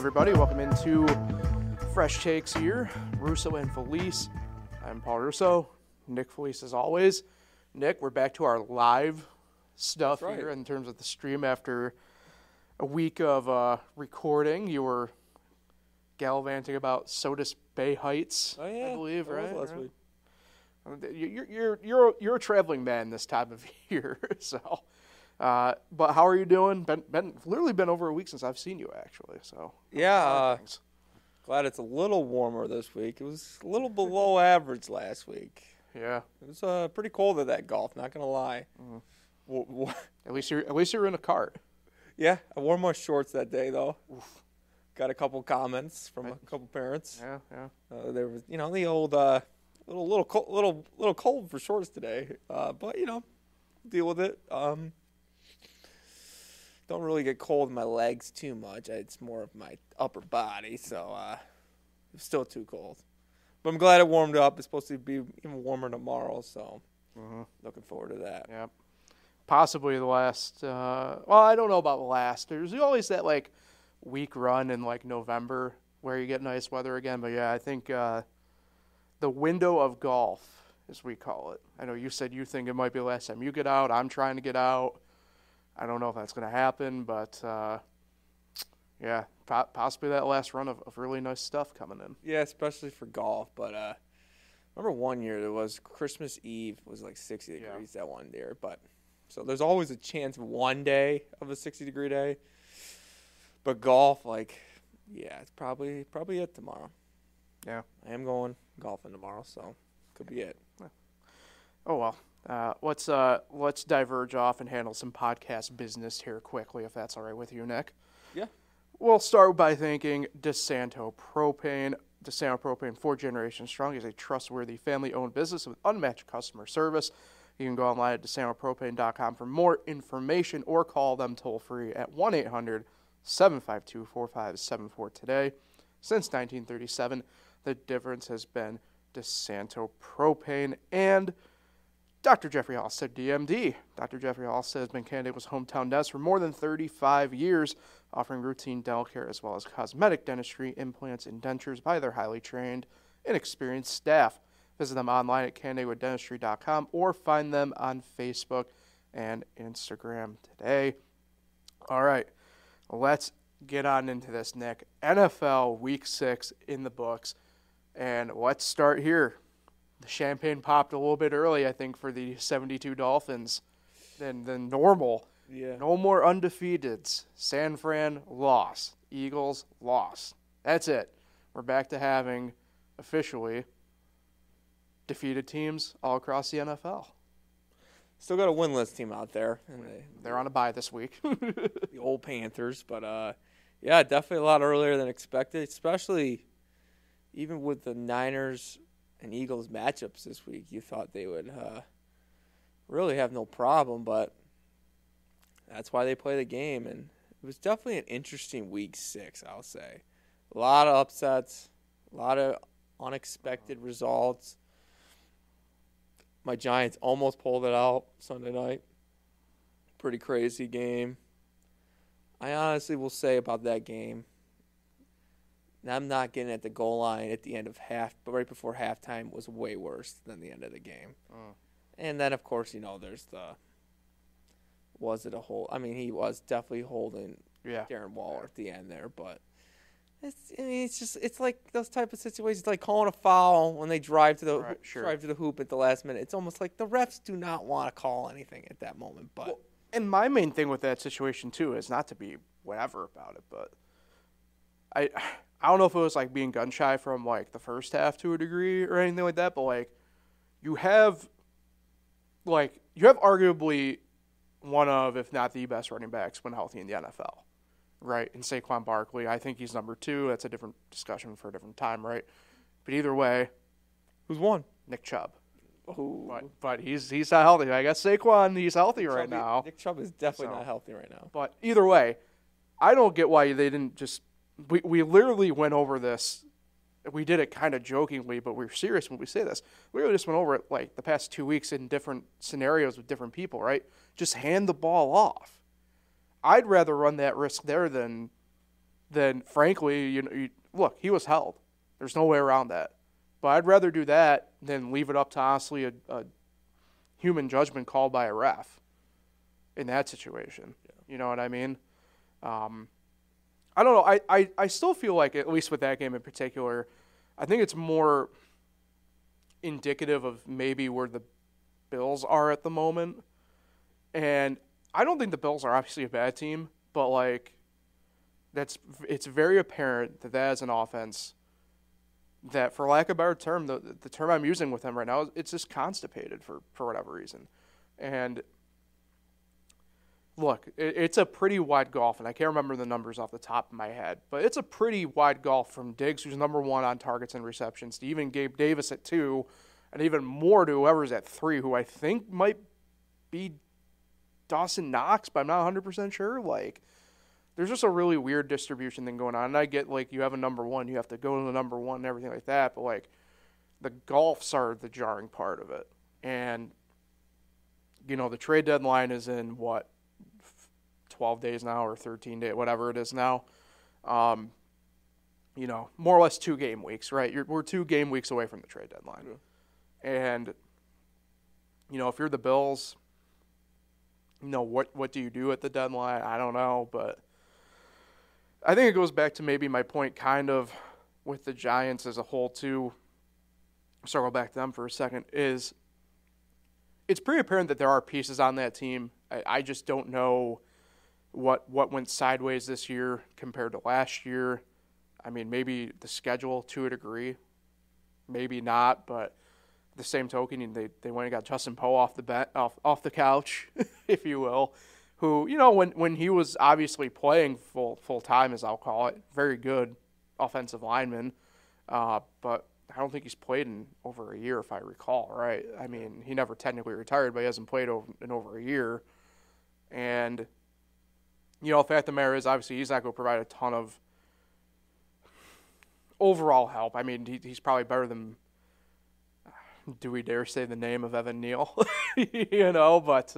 everybody? Welcome into Fresh Takes here. Russo and Felice. I'm Paul Russo. Nick Felice as always. Nick, we're back to our live stuff here in terms of the stream after a week of recording. You were gallivanting about Sodus Bay Heights, I believe, right? Last week. You're a traveling man this time of year, so. But how are you doing? Literally been over a week since I've seen you, actually. So yeah, glad it's a little warmer this week. It was a little below average last week. Yeah, it was pretty cold at that golf. Not gonna lie. Mm-hmm. At least you're in a cart. Yeah, I wore my shorts that day though. Oof. Got a couple comments from a couple parents. Yeah. There was, the old little cold for shorts today. But deal with it. Don't really get cold in my legs too much. It's more of my upper body, so it's still too cold. But I'm glad it warmed up. It's supposed to be even warmer tomorrow, so looking forward to that. Yeah, possibly the last. Well, I don't know about the last. There's always that week run in November where you get nice weather again. But yeah, I think the window of golf, as we call it. I know you said you think it might be the last time you get out. I'm trying to get out. I don't know if that's going to happen, but yeah, possibly that last run of really nice stuff coming in. Yeah, especially for golf. But remember one year there was Christmas Eve was 60 degrees that one year. But so there's always a chance of one day of a 60-degree day. But golf, it's probably it tomorrow. Yeah, I am going golfing tomorrow, so could be it. Oh well. Let's diverge off and handle some podcast business here quickly, if that's all right with you, Nick. Yeah. We'll start by thanking DeSanto Propane. DeSanto Propane, 4 generations strong, is a trustworthy family-owned business with unmatched customer service. You can go online at DeSantoPropane.com for more information or call them toll-free at 1-800-752-4574 today. Since 1937, the difference has been DeSanto Propane. And Dr. Jeffrey Halstead, DMD. Dr. Jeffrey Halstead has been Canada Eagles' hometown dentist for more than 35 years, offering routine dental care as well as cosmetic dentistry, implants, and dentures by their highly trained and experienced staff. Visit them online at CanadaEagleDentistry.com or find them on Facebook and Instagram today. All right, let's get on into this, Nick. NFL Week 6 in the books, and let's start here. The champagne popped a little bit early, I think, for the 72 Dolphins than normal. Yeah. No more undefeateds. San Fran lost. Eagles lost. That's it. We're back to having, officially, defeated teams all across the NFL. Still got a winless team out there. And they're on a bye this week. The old Panthers. But, yeah, definitely a lot earlier than expected, especially even with the Niners and Eagles matchups this week. You thought they would really have no problem, but that's why they play the game. And it was definitely an interesting Week 6, I'll say. A lot of upsets, a lot of unexpected results. My Giants almost pulled it out Sunday night. Pretty crazy game. I honestly will say about that game, I'm not getting at the goal line at the end of but right before halftime was way worse than the end of the game. And then, of course, there's was it a hold? I mean, he was definitely holding Darren Waller at the end there, but it's like those type of situations, like calling a foul when they drive to the hoop at the last minute. It's almost like the refs do not want to call anything at that moment. But and my main thing with that situation too is not to be whatever about it, but I don't know if it was being gun shy from the first half to a degree or anything like that, but you have arguably one of, if not the best running backs when healthy in the NFL, right? And Saquon Barkley, I think he's number 2. That's a different discussion for a different time, right? But either way, who's one? Nick Chubb. Oh, but he's not healthy. I guess Saquon, he's healthy right now. Nick Chubb is definitely not healthy right now. But either way, I don't get why they didn't just. We literally went over this. We did it kind of jokingly, but we're serious when we say this. We really just went over it the past 2 weeks in different scenarios with different people, right? Just hand the ball off. I'd rather run that risk there than then frankly, look, he was held. There's no way around that. But I'd rather do that than leave it up to honestly a human judgment called by a ref in that situation. Yeah. You know what I mean? I don't know. I still feel like, at least with that game in particular, I think it's more indicative of maybe where the Bills are at the moment. And I don't think the Bills are obviously a bad team, but like it's very apparent that as an offense that, for lack of a better term, the term I'm using with them right now, it's just constipated for whatever reason. And look, it's a pretty wide gulf, and I can't remember the numbers off the top of my head, but it's a pretty wide gulf from Diggs, who's number 1 on targets and receptions, to even Gabe Davis at 2, and even more to whoever's at 3, who I think might be Dawson Knox, but I'm not 100% sure. Like, there's just a really weird distribution thing going on. And I get, like, you have a number 1, you have to go to the number 1 and everything like that, but, like, the gulfs are the jarring part of it. And, the trade deadline is in, 12 days now or 13 days, whatever it is now. More or less 2 game weeks, right? We're 2 game weeks away from the trade deadline. Yeah. And, if you're the Bills, what do you do at the deadline? I don't know, but I think it goes back to maybe my point kind of with the Giants as a whole too. Circle back to them for a second. Is it's pretty apparent that there are pieces on that team. I just don't know what went sideways this year compared to last year. I mean, maybe the schedule to a degree, maybe not, but the same token, they went and got Justin Poe off the couch, if you will, who, when he was obviously playing full time, as I'll call it, very good offensive lineman, but I don't think he's played in over a year, if I recall, right? I mean, he never technically retired, but he hasn't played in over a year. And, the fact of the matter is, obviously, he's not going to provide a ton of overall help. I mean, he's probably better than, do we dare say the name of Evan Neal? But,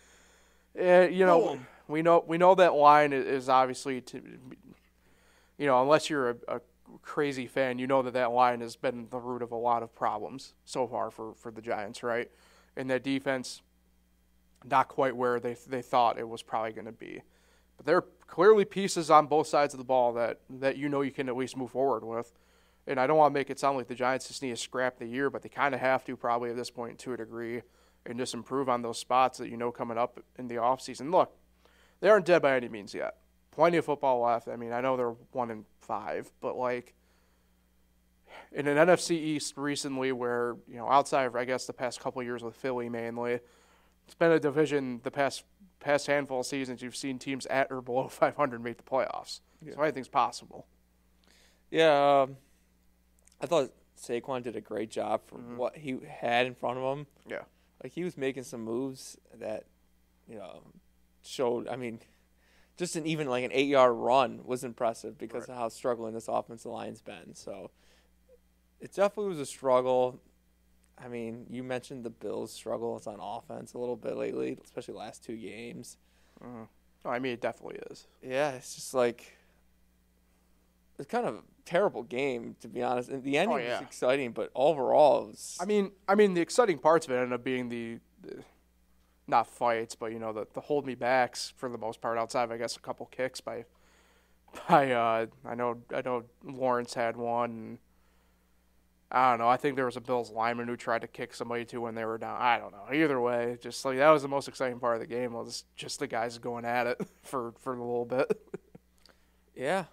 we know that line is obviously, unless you're a crazy fan, that line has been the root of a lot of problems so far for the Giants, right? And that defense, not quite where they thought it was probably going to be. But there are clearly pieces on both sides of the ball that you can at least move forward with. And I don't want to make it sound like the Giants just need to scrap the year, but they kind of have to probably at this point to a degree and just improve on those spots that coming up in the offseason. Look, they aren't dead by any means yet. Plenty of football left. I mean, I know they're 1-5, but like in an NFC East recently where, outside of, I guess, the past couple of years with Philly mainly, it's been a division the past handful of seasons you've seen teams at or below 500 make the playoffs. Yeah. So anything's possible. Yeah, I thought Saquon did a great job for what he had in front of him. Yeah. Like, he was making some moves that, showed, I mean, just an 8-yard run was impressive because of how struggling this offensive line's been. So it definitely was a struggle. I mean, you mentioned the Bills' struggles on offense a little bit lately, especially last 2 games. I mean, it definitely is. Yeah, it's just like it's kind of a terrible game, to be honest. And the ending was exciting, but overall it was... I mean, the exciting parts of it ended up being the not fights, but the hold me backs for the most part. Outside of, I guess, a couple kicks by I know Lawrence had one. And I don't know. I think there was a Bills lineman who tried to kick somebody too when they were down. I don't know. Either way, just like that was the most exciting part of the game, was just the guys going at it for a little bit. Yeah.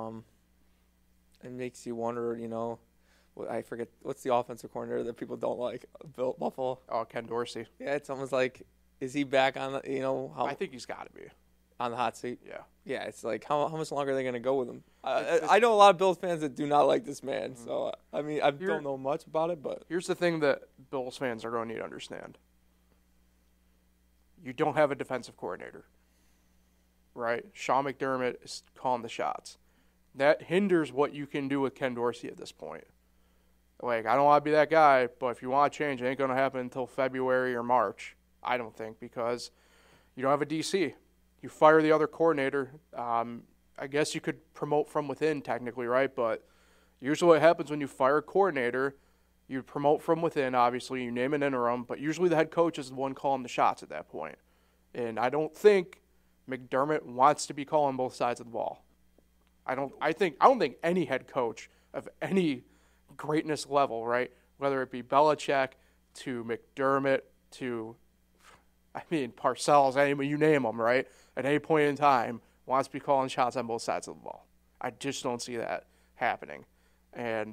It makes you wonder, I forget, what's the offensive coordinator that people don't like? Buffalo? Oh, Ken Dorsey. Yeah, it's almost like, is he back on the, I think he's got to be. On the hot seat? Yeah. Yeah, it's like, how much longer are they going to go with him? I know a lot of Bills fans that do not like this man, so, I mean, I don't know much about it, but... Here's the thing that Bills fans are going to need to understand. You don't have a defensive coordinator, right? Sean McDermott is calling the shots. That hinders what you can do with Ken Dorsey at this point. Like, I don't want to be that guy, but if you want to change, it ain't going to happen until February or March, I don't think, because you don't have a DC. You fire the other coordinator. I I guess you could promote from within technically, right? But usually what happens when you fire a coordinator, you promote from within, obviously, you name an interim, but usually the head coach is the one calling the shots at that point. And I don't think McDermott wants to be calling both sides of the ball. I don't think any head coach of any greatness level, right? Whether it be Belichick to McDermott to Parcells, anyone you name them, right? At any point in time, wants to be calling shots on both sides of the ball. I just don't see that happening. And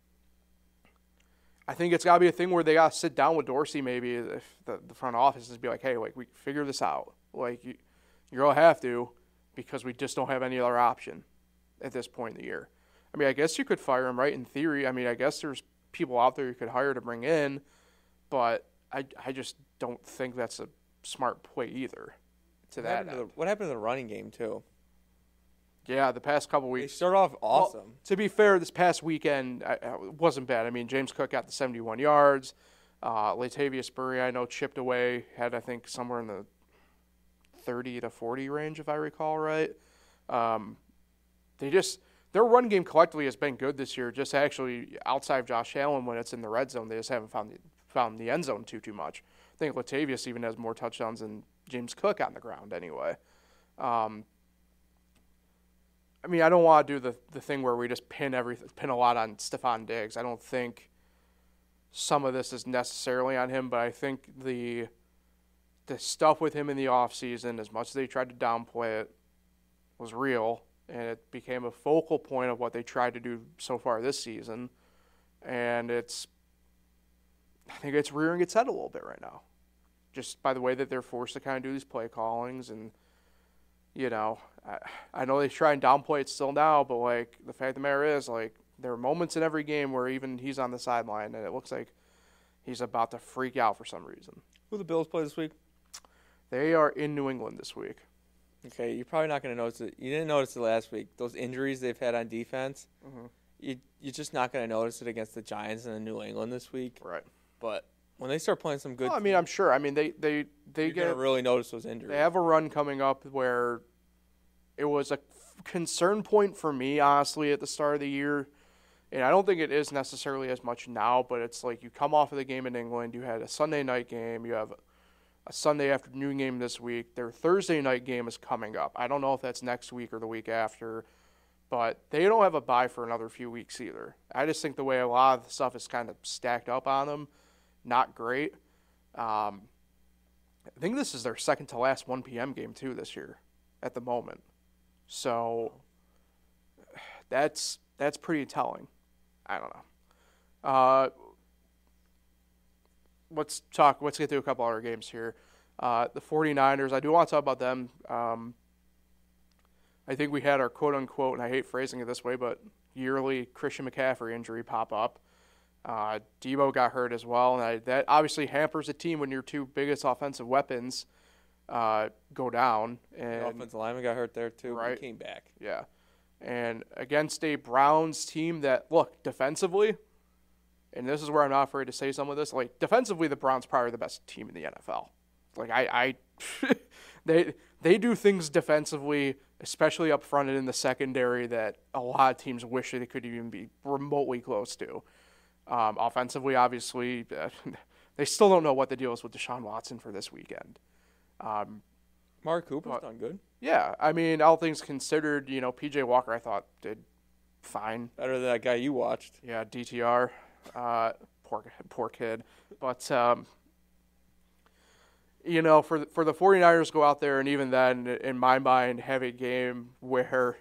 I think it's got to be a thing where they got to sit down with Dorsey maybe, if the front office, and be like, hey, like, we figure this out. Like, you're going to have to, because we just don't have any other option at this point in the year. I mean, I guess you could fire him, right, in theory. I mean, I guess there's people out there you could hire to bring in, but I just don't think that's a smart play either. What happened to the running game, too? Yeah, the past couple weeks. They started off awesome. Well, to be fair, this past weekend it wasn't bad. I mean, James Cook got the 71 yards. Latavius Murray, I know, chipped away, had, I think, somewhere in the 30 to 40 range, if I recall right. Their run game collectively has been good this year. Just actually, outside of Josh Allen, when it's in the red zone, they just haven't found the end zone too much. I think Latavius even has more touchdowns than James Cook on the ground anyway. I mean, I don't want to do the thing where we just pin a lot on Stephon Diggs. I don't think some of this is necessarily on him, but I think the stuff with him in the offseason, as much as they tried to downplay it, was real, and it became a focal point of what they tried to do so far this season. And I think it's rearing its head a little bit right now, just by the way that they're forced to kind of do these play callings. And I know they try and downplay it still now, but, like, the fact of the matter is, like, there are moments in every game where even he's on the sideline and it looks like he's about to freak out for some reason. Who the Bills play this week? They are in New England this week. Okay, you're probably not going to notice it. You didn't notice it last week. Those injuries they've had on defense, you're just not going to notice it against the Giants and New England this week. Right. But when they start playing some good teams, I'm sure. I mean, they you're going to really notice those injuries. They have a run coming up where it was a concern point for me, honestly, at the start of the year. And I don't think it is necessarily as much now, but it's like you come off of the game in England, you had a Sunday night game, you have a Sunday afternoon game this week. Their Thursday night game is coming up. I don't know if that's next week or the week after, but they don't have a bye for another few weeks either. I just think the way a lot of the stuff is kind of stacked up on them, not great. I think this is their second to last 1 p.m. game, too, this year at the moment. So that's pretty telling. I don't know. Let's get through a couple other games here. The 49ers, I do want to talk about them. I think we had our quote-unquote, and I hate phrasing it this way, but yearly Christian McCaffrey injury pop up. Debo got hurt as well, and that obviously hampers a team when your two biggest offensive weapons go down. And the offensive lineman got hurt there too, right? But he came back. Yeah. And against a Browns team that, look, defensively, and this is where I'm not afraid to say some of this, like, defensively, the Browns probably the best team in the NFL. Like, they do things defensively, especially up front and in the secondary, that a lot of teams wish they could even be remotely close to. Offensively, obviously, they still don't know what the deal is with Deshaun Watson for this weekend. Mark Cooper's done good. Yeah, I mean, all things considered, P.J. Walker, I thought, did fine. Better than that guy you watched. Yeah, DTR. Poor kid. But, for the 49ers go out there, and even then, in my mind, have a game where,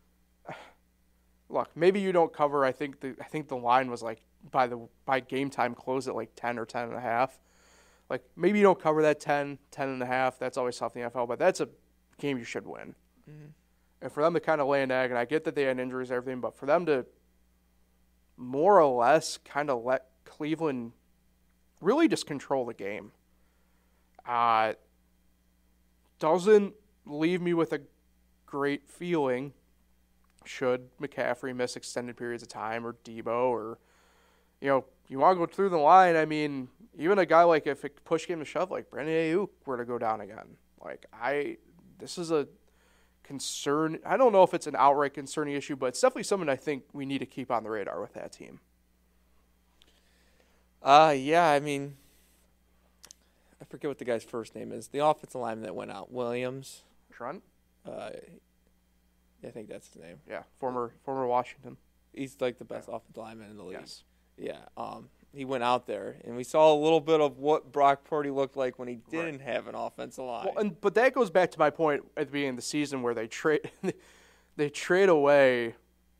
look, maybe you don't cover. I think the line was like by game time closed at like 10 or 10.5. Like, maybe you don't cover that 10.5. That's always tough in the NFL, but that's a game you should win. Mm-hmm. And for them to kind of lay an egg, and I get that they had injuries and everything, but for them to more or less kind of let Cleveland really just control the game doesn't leave me with a great feeling should McCaffrey miss extended periods of time, or Debo, or, you want to go through the line. I mean, even a guy like, if it push came to shove, like Brandon Ayuk were to go down again. Like, this is a concern. I don't know if it's an outright concerning issue, but it's definitely something I think we need to keep on the radar with that team. Yeah, I mean, I forget what the guy's first name is. The offensive lineman that went out, Williams. Trent? I think that's his name. Yeah, former Washington. He's like the best offensive lineman in the league. Yes. Yeah. He went out there, and we saw a little bit of what Brock Purdy looked like when he didn't have an offensive line. Well, but that goes back to my point at the beginning of the season where they trade away.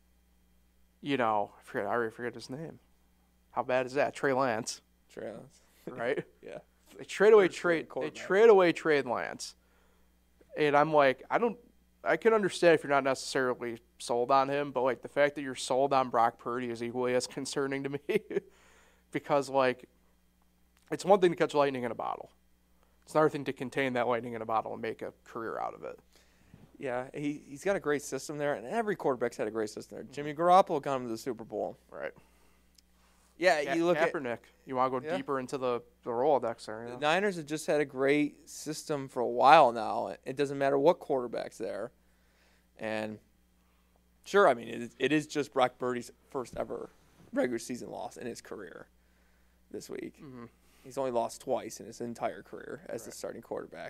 I already forget his name. How bad is that? Trey Lance. Trey Lance. Right? Yeah. They trade away Trey Lance. And I'm like, I can understand if you're not necessarily sold on him, but like the fact that you're sold on Brock Purdy is equally as concerning to me. Because like it's one thing to catch lightning in a bottle. It's another thing to contain that lightning in a bottle and make a career out of it. Yeah, he's got a great system there, and every quarterback's had a great system there. Jimmy Garoppolo got him to the Super Bowl. Right. Yeah, you look Kaepernick. You want to go deeper into the Rolodex there. The Niners have just had a great system for a while now. It doesn't matter what quarterback's there. And sure, I mean, it is just Brock Purdy's first ever regular season loss in his career this week. Mm-hmm. He's only lost twice in his entire career as the starting quarterback.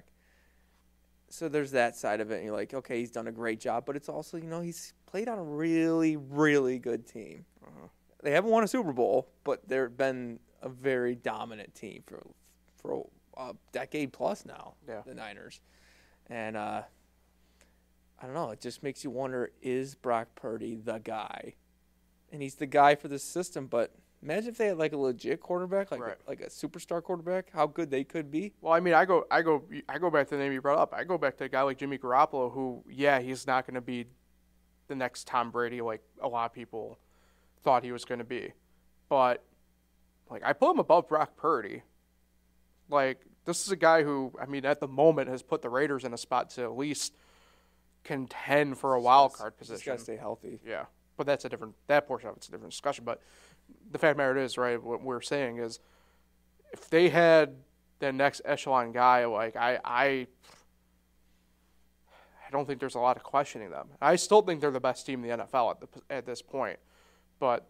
So there's that side of it, and you're like, okay, he's done a great job, but it's also, he's played on a really, really good team. Uh-huh. They haven't won a Super Bowl, but they've been a very dominant team for a decade plus now, the Niners. And I don't know, it just makes you wonder, is Brock Purdy the guy? And he's the guy for this system, but imagine if they had like a legit quarterback, like a superstar quarterback, how good they could be. Well, I mean, I go back to the name you brought up. I go back to a guy like Jimmy Garoppolo, who, he's not going to be the next Tom Brady like a lot of people thought he was going to be. But, like, I put him above Brock Purdy. Like, this is a guy who, I mean, at the moment has put the Raiders in a spot to at least contend for a wild card position. Just got to stay healthy. Yeah. But that portion of it's a different discussion. But the fact of the matter is, right, what we're saying is if they had the next echelon guy, like, I don't think there's a lot of questioning them. I still think they're the best team in the NFL at this point. But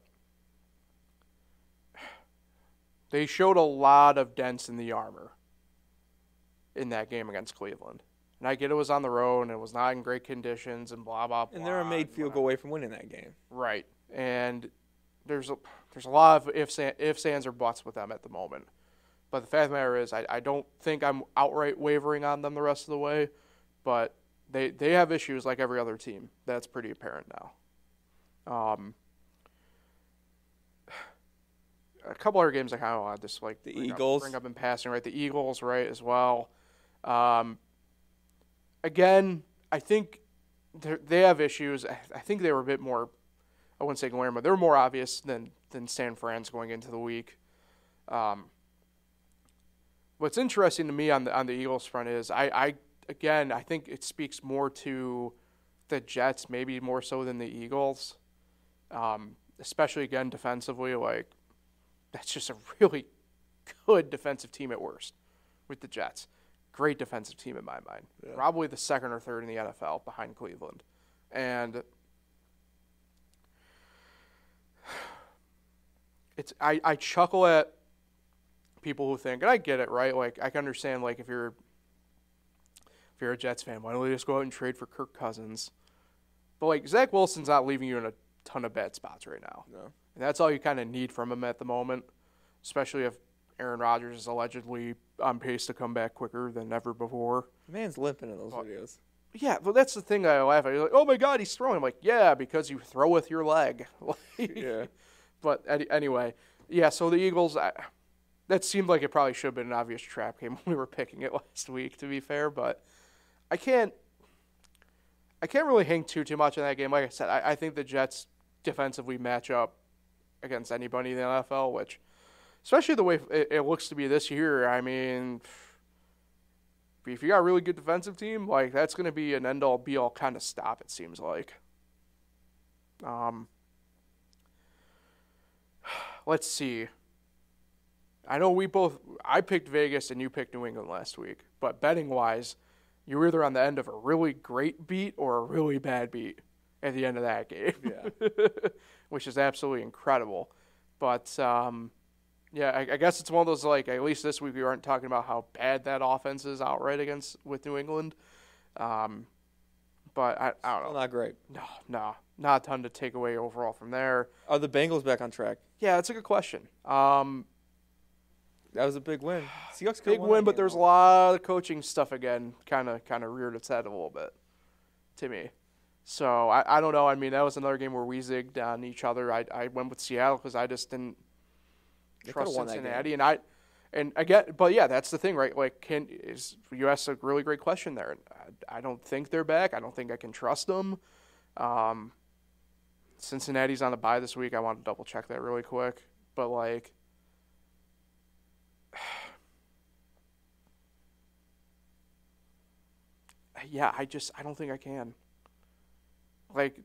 they showed a lot of dents in the armor in that game against Cleveland. And I get it was on the road and it was not in great conditions and blah, blah, blah. And they're a made field goal away from winning that game. Right. And there's a lot of ifs, ands, or buts with them at the moment. But the fact of the matter is I don't think I'm outright wavering on them the rest of the way. But they have issues like every other team. That's pretty apparent now. A couple other games I kind of want to just like the Eagles bring up in passing, right? The Eagles, right, as well. Again, I think they have issues. I think they were a bit more, I wouldn't say glaring, but they were more obvious than San Fran's going into the week. What's interesting to me on the Eagles front is I think it speaks more to the Jets, maybe more so than the Eagles, especially again defensively. Like, that's just a really good defensive team at worst with the Jets. Great defensive team in my mind. Yeah. Probably the second or third in the NFL behind Cleveland. And I chuckle at people who think, and I get it, right? Like, I can understand, like, if you're a Jets fan, why don't we just go out and trade for Kirk Cousins? But, like, Zach Wilson's not leaving you in a ton of bad spots right now. No. And that's all you kind of need from him at the moment, especially if Aaron Rodgers is allegedly on pace to come back quicker than ever before. The man's limping in those videos. Yeah, well, that's the thing I laugh at. You're like, oh, my God, he's throwing. I'm like, yeah, because you throw with your leg. Yeah. But anyway, yeah, so the Eagles, that seemed like it probably should have been an obvious trap game when we were picking it last week, to be fair. But I can't really hang too much on that game. Like I said, I think the Jets defensively match up against anybody in the NFL, which, especially the way it looks to be this year, I mean, if you got a really good defensive team, like, that's going to be an end-all, be-all kind of stop, it seems like. Let's see. I know I picked Vegas and you picked New England last week, but betting-wise, you're either on the end of a really great beat or a really bad beat at the end of that game. Yeah. Which is absolutely incredible. But, yeah, I guess it's one of those, like, at least this week we aren't talking about how bad that offense is outright with New England. But I don't know. Still not great. No, not a ton to take away overall from there. Are the Bengals back on track? Yeah, that's a good question. That was a big win. Seahawks Big win, but there's a lot of coaching stuff again. Kind of reared its head a little bit to me. So I don't know. I mean, that was another game where we zigged on each other. I went with Seattle because I just didn't trust Cincinnati, and again, but yeah, that's the thing, right? Like, you asked a really great question there. I don't think they're back. I don't think I can trust them. Cincinnati's on a bye this week. I want to double check that really quick, but like. Yeah, I don't think I can. Like,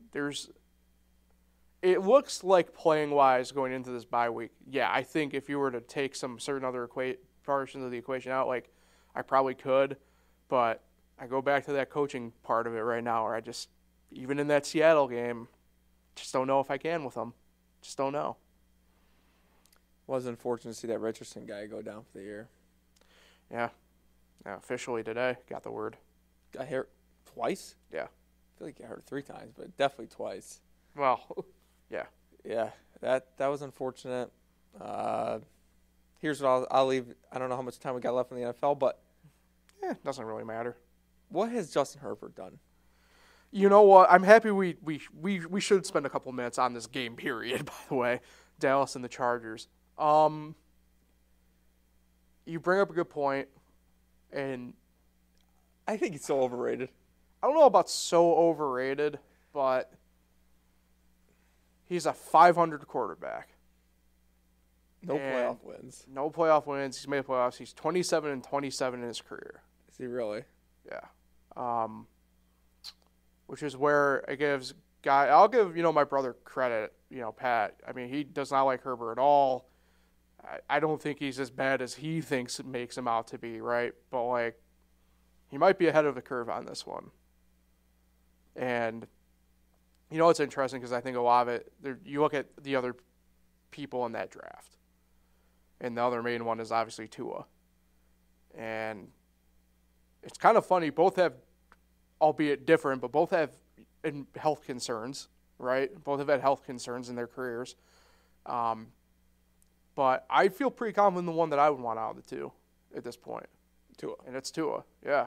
it looks like playing-wise going into this bye week. Yeah, I think if you were to take some certain other portions of the equation out, like, I probably could. But I go back to that coaching part of it right now where even in that Seattle game, just don't know if I can with them. Just don't know. Was unfortunate to see that Richardson guy go down for the year. Yeah, officially today, got the word. Got hurt twice? Yeah. I feel like he got hurt 3 times, but definitely twice. Well, yeah. Yeah, that was unfortunate. Here's what I'll leave. I don't know how much time we got left in the NFL, but it doesn't really matter. What has Justin Herbert done? You know what? I'm happy we should spend a couple minutes on this game period, by the way. Dallas and the Chargers. You bring up a good point, and I think he's so overrated. I don't know about so overrated, but he's a 500 quarterback. No playoff wins. No playoff wins. He's made playoffs. He's 27-27 in his career. Is he really? Yeah. Which is where it gives I'll give, my brother credit, Pat. I mean, he does not like Herbert at all. I don't think he's as bad as he thinks it makes him out to be, right? But, like, he might be ahead of the curve on this one. And, it's interesting because I think a lot of it, you look at the other people in that draft, and the other main one is obviously Tua. And it's kind of funny. Both have, albeit different, but both have health concerns, right? Both have had health concerns in their careers. But I feel pretty confident in the one that I would want out of the two at this point. Tua. And it's Tua, yeah.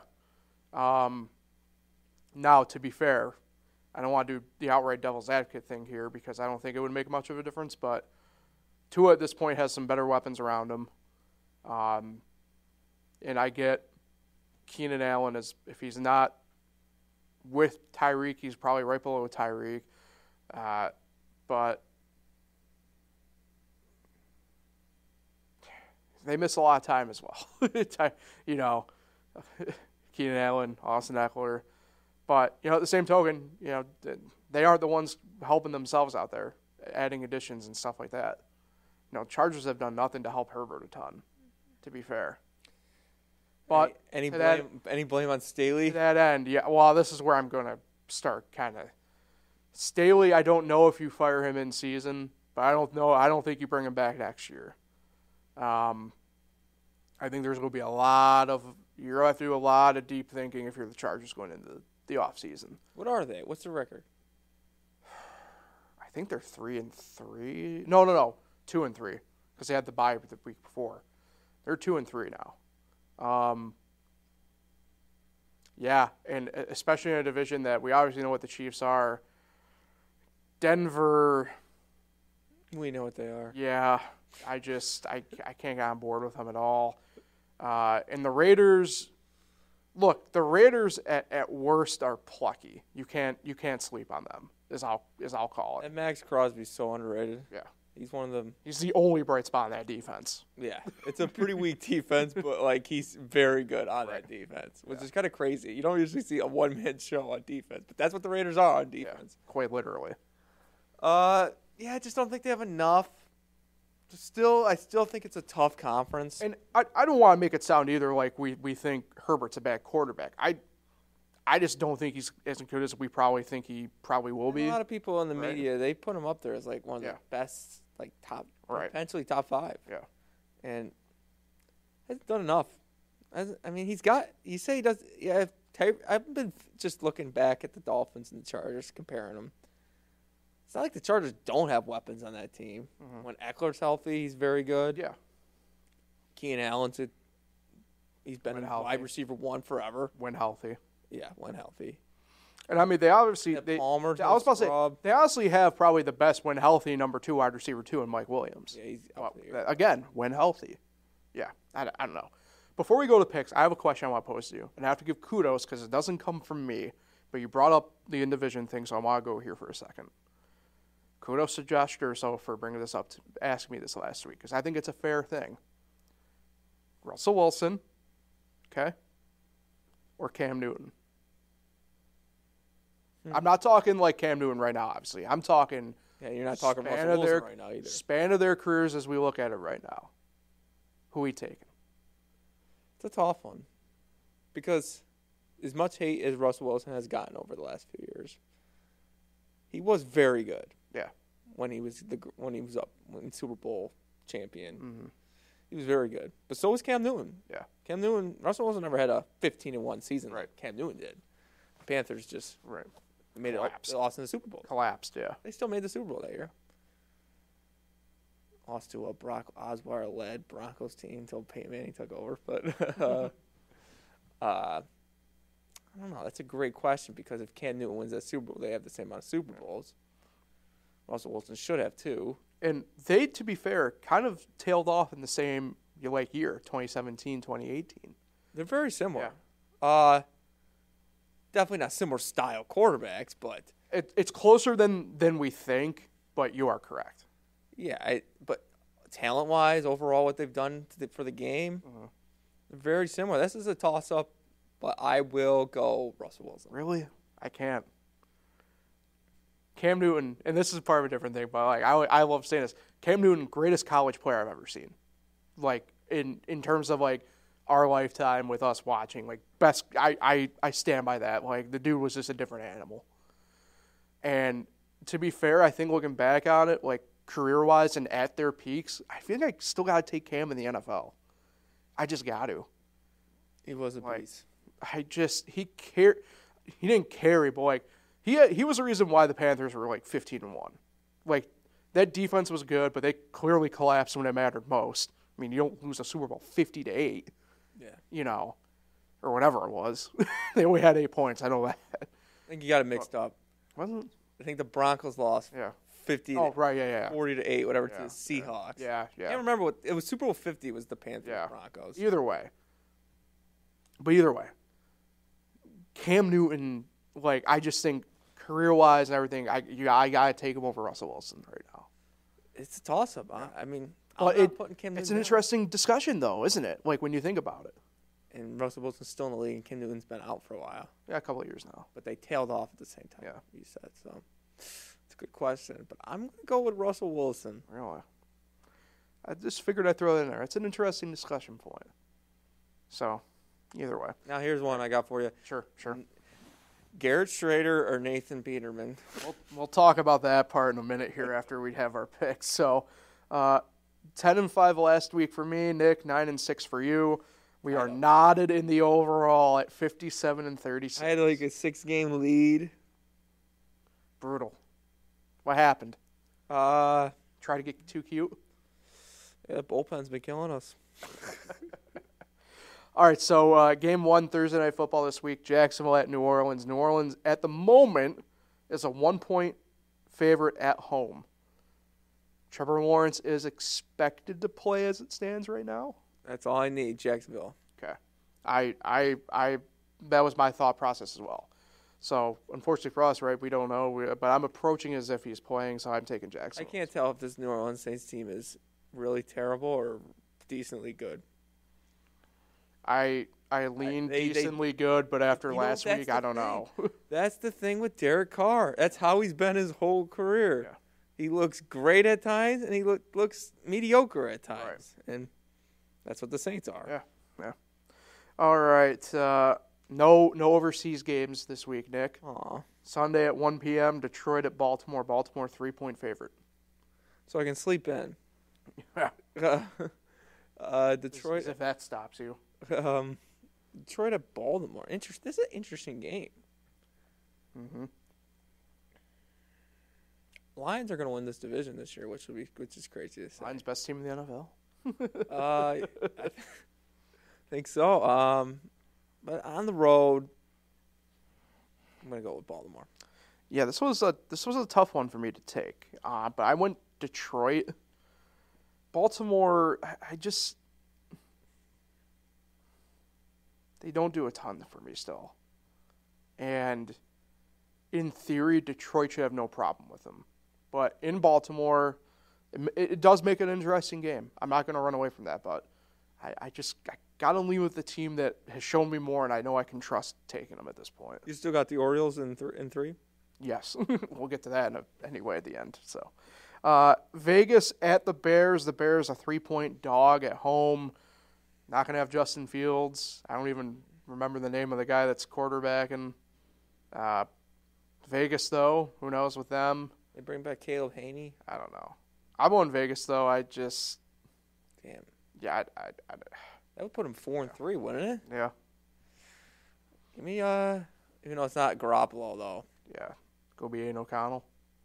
Now, to be fair, I don't want to do the outright devil's advocate thing here because I don't think it would make much of a difference, but Tua at this point has some better weapons around him. And I get Keenan Allen as, if he's not with Tyreek, he's probably right below Tyreek. But they miss a lot of time as well. Keenan Allen, Austin Eckler. But, at the same token, they aren't the ones helping themselves out there, adding additions and stuff like that. Chargers have done nothing to help Herbert a ton, to be fair. But any blame on Staley? To that end, yeah. Well, this is where I'm going to start kind of. Staley, I don't know if you fire him in season, but I don't know. I don't think you bring him back next year. I think there's going to be you're going to have to do a lot of deep thinking if you're the Chargers going into the offseason. What are they? What's the record? I think they're 3-3. No, 2-3, because they had the bye the week before. They're 2-3 now. Yeah, and especially in a division that we obviously know what the Chiefs are. Denver. We know what they are. Yeah, I can't get on board with them at all. And the Raiders, look, the Raiders at worst are plucky. You can't sleep on them. I'll call it. And Max Crosby's so underrated. Yeah. He's one of them. He's the only bright spot in that defense. Yeah. It's a pretty weak defense, but, he's very good on that defense, which is kind of crazy. You don't usually see a one-man show on defense, but that's what the Raiders are on defense. Yeah, quite literally. I just don't think they have enough. I still think it's a tough conference. And I don't want to make it sound either like we think Herbert's a bad quarterback. I just don't think he's as good as we probably think he probably will be. A lot of people in the Right. media, they put him up there as like one of Yeah. the best, like top, Right. potentially top 5. Yeah. And hasn't done enough. I mean, he's got. You say he does. Yeah, I've been just looking back at the Dolphins and the Chargers, comparing them. It's not like the Chargers don't have weapons on that team. Mhm. When Eckler's healthy, he's very good. Yeah. Keenan Allen's he's been When a healthy. wide receiver 1 forever. When healthy. Yeah, when healthy. And I mean, they obviously Palmer's I was about to say scrub. they honestly have probably the best when healthy number 2 wide receiver 2 in Mike Williams. Yeah, he's Well, up there. again, when healthy. Yeah, I don't know. Before we go to picks, I have a question I want to pose to you, and I have to give kudos because it doesn't come from me. But you brought up the in-division thing, so I want to go here for a second. Kudos to Josh Durso for bringing this up, asking me this last week, because I think it's a fair thing. Russell Wilson, okay, or Cam Newton. I'm not talking like Cam Newton right now, obviously. I'm talking Yeah, you're not talking span Russell of Wilson their- right now either. span of their careers as we look at it right now. Who we taking? It's a tough one because as much hate as Russell Wilson has gotten over the last few years, he was very good. Yeah. When he was up when Super Bowl champion, Mm-hmm. he was very good. But so was Cam Newton. Yeah. Cam Newton, Russell Wilson never had a 15-1 season Right. like Cam Newton did. The Panthers just Right. made it. Collapsed. They lost in the Super Bowl. Collapsed, yeah. They still made the Super Bowl that year. Lost to a Brock Osweiler-led Broncos team until Peyton Manning took over. But I don't know. That's a great question because if Cam Newton wins that Super Bowl, they have the same amount of Super Bowls. Russell Wilson should have too. And they, to be fair, kind of tailed off in the same year, 2017, 2018. They're very similar. Definitely not similar style quarterbacks, but It's closer than we think, but you are correct. yeah. But talent-wise, overall, what they've done for the game, they're very similar. This is a toss-up, but I will go Russell Wilson. Really? I can't. Cam Newton, and this is part of a different thing, but like I love saying this. Cam Newton, greatest college player I've ever seen. Like in terms of like our lifetime with us watching, like best. I stand by that. Like the dude was just a different animal. And to be fair, I think looking back on it, like career-wise and at their peaks, I feel like I still got to take Cam in the NFL. I just got to. He was a Like, beast. He didn't carry, but like he was the reason why the Panthers were like 15-1. Like that defense was good, but they clearly collapsed when it mattered most. I mean, you don't lose a Super Bowl 50-8, Yeah. you know, or whatever it was. They only had 8 points. I know that. I think you got it mixed up. Wasn't? I think the Broncos lost Yeah. 50 Oh, right. Yeah. 40-8, whatever, Yeah, to the Seahawks. Yeah. I can't remember what it was. Super Bowl 50 was the Panthers Yeah. Broncos. Either way. But either way, Cam Newton, like I just think career-wise and everything, I gotta take him over Russell Wilson right now. It's a toss-up. I mean, Well, I'm not putting Cam Newton It's an down. interesting discussion, though, isn't it? Like when you think about it. And Russell Wilson's still in the league, and Cam Newton's been out for a while. Yeah, a couple of years now. But they tailed off at the same time, Yeah. you said. So it's a good question. But I'm going to go with Russell Wilson. Really. I just figured I'd throw that in there. It's an interesting discussion point. So, either way. Now, here's one I got for you. Sure. Garrett Schrader or Nathan Peterman? We'll talk about that part in a minute here after we have our picks. So, 10-5 last week for me, Nick. 9-6 for you. We are knotted in the overall at 57-36. I had like a 6-game lead. Brutal. What happened? Yeah, Try to get too cute? the bullpen's been killing us. All right, so game 1, Thursday Night Football this week, Jacksonville at New Orleans. New Orleans, at the moment, is a 1-point favorite at home. Trevor Lawrence is expected to play as it stands right now. That's all I need, Jacksonville. Okay. I that was my thought process as well. So, unfortunately for us, right, we don't know. But I'm approaching as if he's playing, so I'm taking I Jacksonville. can't tell if this New Orleans Saints team is really terrible or decently good. I lean they- decently good, but after You know, last that's week, the I don't know. That's the thing with Derek Carr. That's how he's been his whole career. Yeah. He looks great at times, and he looks mediocre at times. And that's what the Saints are. Yeah. All right. No overseas games this week, Nick. Aw. Sunday at 1 p.m., Detroit at Baltimore. Baltimore 3-point favorite. So I can sleep in. Detroit. As if that stops you. Detroit at Baltimore. This is an interesting game. Mm-hmm. Lions are going to win this division this year, which is crazy to say. Lions best team in the NFL. I think so. But on the road, I'm going to go with Baltimore. Yeah, this was a tough one for me to take. But I went Detroit. Baltimore, they don't do a ton for me still. And in theory, Detroit should have no problem with them. But in Baltimore, it does make an interesting game. I'm not going to run away from that, but I got to lean with the team that has shown me more, and I know I can trust taking them at this point. You still got the Orioles in 3? Yes. We'll get to that anyway at the end. So, Vegas at the Bears. The Bears a 3-point dog at home. Not going to have Justin Fields. I don't even remember the name of the guy that's quarterbacking. Vegas, though, who knows with them? They bring back Caleb Haney. I don't know. I'm on Vegas, though. Damn. Yeah, That would put him 4-3, wouldn't it? yeah, Give me even though it's not Garoppolo though. yeah. Go be Aiden O'Connell.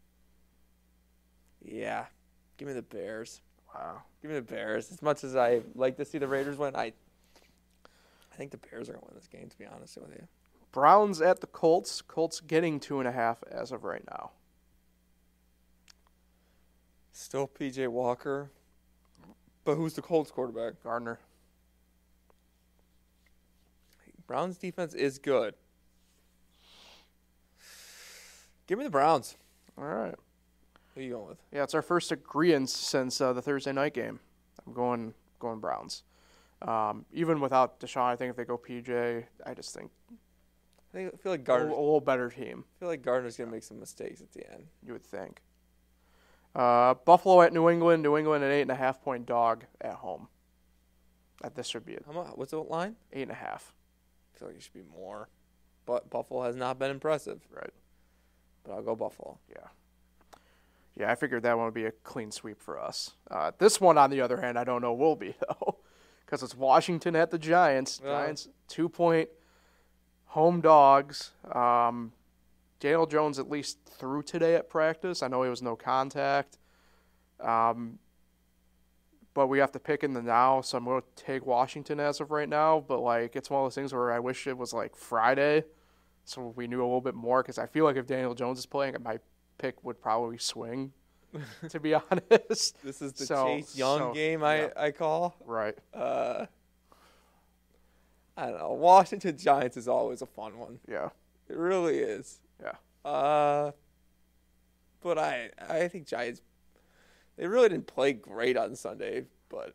Yeah. Give me the Bears. Wow. Give me the Bears. As much as I like to see the Raiders win, I think the Bears are gonna win this game, to be honest with you. Browns at the Colts. Colts getting 2.5 as of right now. Still PJ Walker. But who's the Colts quarterback? Gardner. Browns defense is good. Give me the Browns. All right. Who are you going with? Yeah, it's our first agreement since the Thursday night game. I'm going Browns. Even without Deshaun, I think if they go PJ, I just think I feel like a Gardner's little better team. gonna make some mistakes at the end. You would think. Buffalo at New England. New England an 8.5-point dog at home. This should be it. How much? What's the line? 8.5. I feel like it should be more. But Buffalo has not been impressive. Right. But I'll go Buffalo. Yeah. Yeah, I figured that one would be a clean sweep for us. This one, on the other hand, I don't know will be, though. Because it's Washington at the Giants. Giants, 2-point home dogs. Daniel Jones at least threw today at practice. I know he was no contact. But we have to pick in the now, so I'm going to take Washington as of right now. But, it's one of those things where I wish it was, Friday, so we knew a little bit more. Because I feel like if Daniel Jones is playing, my pick would probably swing, to be honest. This is the Chase Young game I call. Right. I don't know. Washington Giants is always a fun one. Yeah. It really is. Yeah. But I think Giants, they really didn't play great on Sunday, but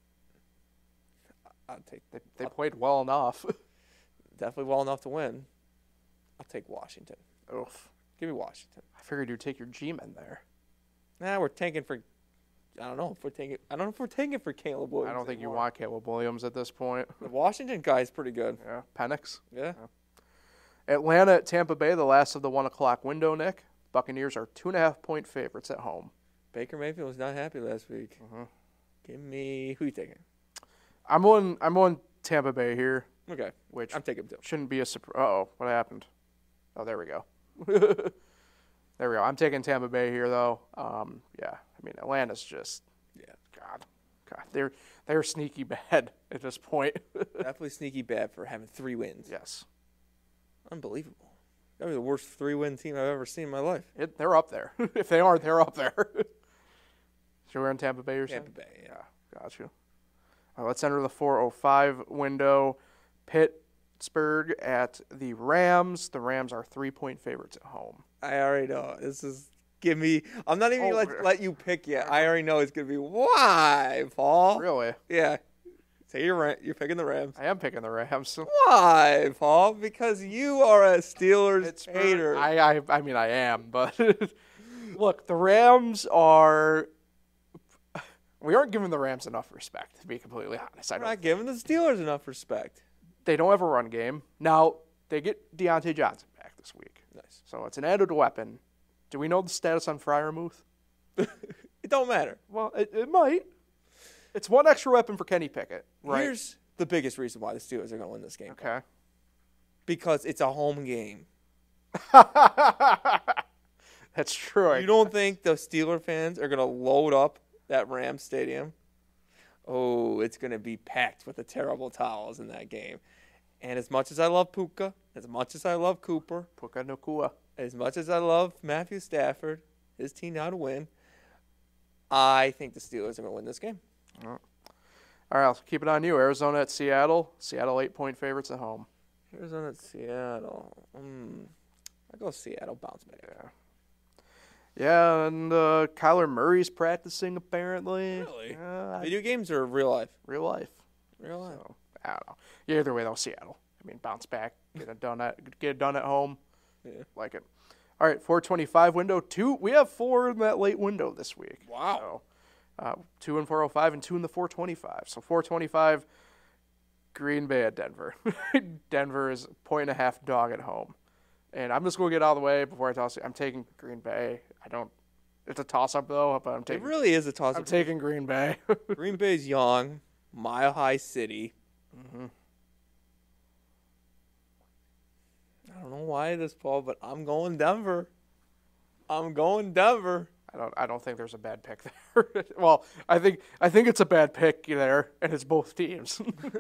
I'll take. They played well enough. Definitely well enough to win. I'll take Washington. Oof. Give me Washington. I figured you'd take your G-men there. Nah, we're tanking for. I don't know if we're taking for Caleb Williams. I don't think anymore. you want Caleb Williams at this point. The Washington guy's pretty good. Yeah. Penix. Yeah. Atlanta at Tampa Bay, the last of the 1 o'clock window, Nick. Buccaneers are 2.5-point favorites at home. Baker Mayfield was not happy last week. Mhm. Give me who you taking? I'm on Tampa Bay here, Okay, which I'm taking him too. shouldn't be a surprise. Uh-oh, what happened? Oh, there we go. There we go. I'm taking Tampa Bay here, though. Yeah, Atlanta's just, God, they're sneaky bad at this point. Definitely sneaky bad for having 3 wins. Yes, Unbelievable. That'd be the worst 3-win team I've ever seen in my life. they're up there. If they aren't, they're up there. So we're in Tampa Bay or something? Tampa Bay, yeah. Got you. Let's enter the 4:05 window. Pittsburgh at the Rams. The Rams are 3-point favorites at home. I already know. Give me. I'm not even going to let you pick yet. I already know it's going to be. Why, Paul? Really? Yeah. Say you're picking the Rams. I am picking the Rams. Why, Paul? Because you are a Steelers hater. I am, but look, the Rams are. We aren't giving the Rams enough respect, to be completely honest. We're not giving the Steelers enough respect. They don't have a run game. Now, they get Deontay Johnson back this week. Nice. So it's an added weapon. Do we know the status on Freiermuth? It don't matter. Well, it might. It's one extra weapon for Kenny Pickett, right? Here's the biggest reason why the Steelers are going to win this game. Okay. Because it's a home game. That's true. You don't think the Steeler fans are going to load up that Rams stadium? Oh, it's going to be packed with the terrible towels in that game. And as much as I love Puka, as much as I love Cooper, Puka Nacua. as much as I love Matthew Stafford, his team now to win, I think the Steelers are going to win this game. All right, I'll keep it on you. Arizona at Seattle. Seattle 8-point favorites at home. Arizona at Seattle. I go Seattle, bounce back. Yeah, and Kyler Murray's practicing apparently. Really? Video games or real life? Real life. Real life. So, I don't know. Yeah, either way though, Seattle. I mean, bounce back, get it done at home. Yeah. Like it. All right, 425 window. We have 4 in that late window this week. Wow. So, 2 in 405 and 2 in the 425. So 425, Green Bay at Denver. Denver is a 1.5 dog at home. And I'm just going to get out of the way before I toss it. I'm taking Green Bay. It's a toss-up, though, but It really is a toss-up. I'm taking Green Bay. Green Bay's young, mile-high city. Mm-hmm. I don't know why this, Paul, but I'm going Denver. I don't think there's a bad pick there. Well, I think it's a bad pick there, and it's both teams.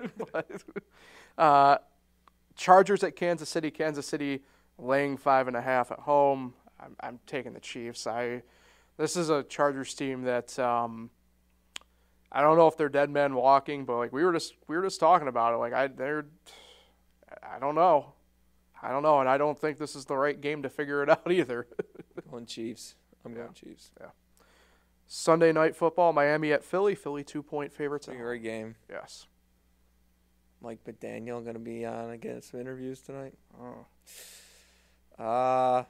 But, Chargers at Kansas City. Kansas City laying 5.5 at home. I'm taking the Chiefs. This is a Chargers team that I don't know if they're dead men walking, but like we were just talking about it. Like I don't know, and I don't think this is the right game to figure it out either. Going Chiefs. I'm going Chiefs. Yeah. Sunday night football, Miami at Philly. Philly 2-point favorites. Great game. Yes. Mike McDaniel going to be on again some interviews tonight. Oh.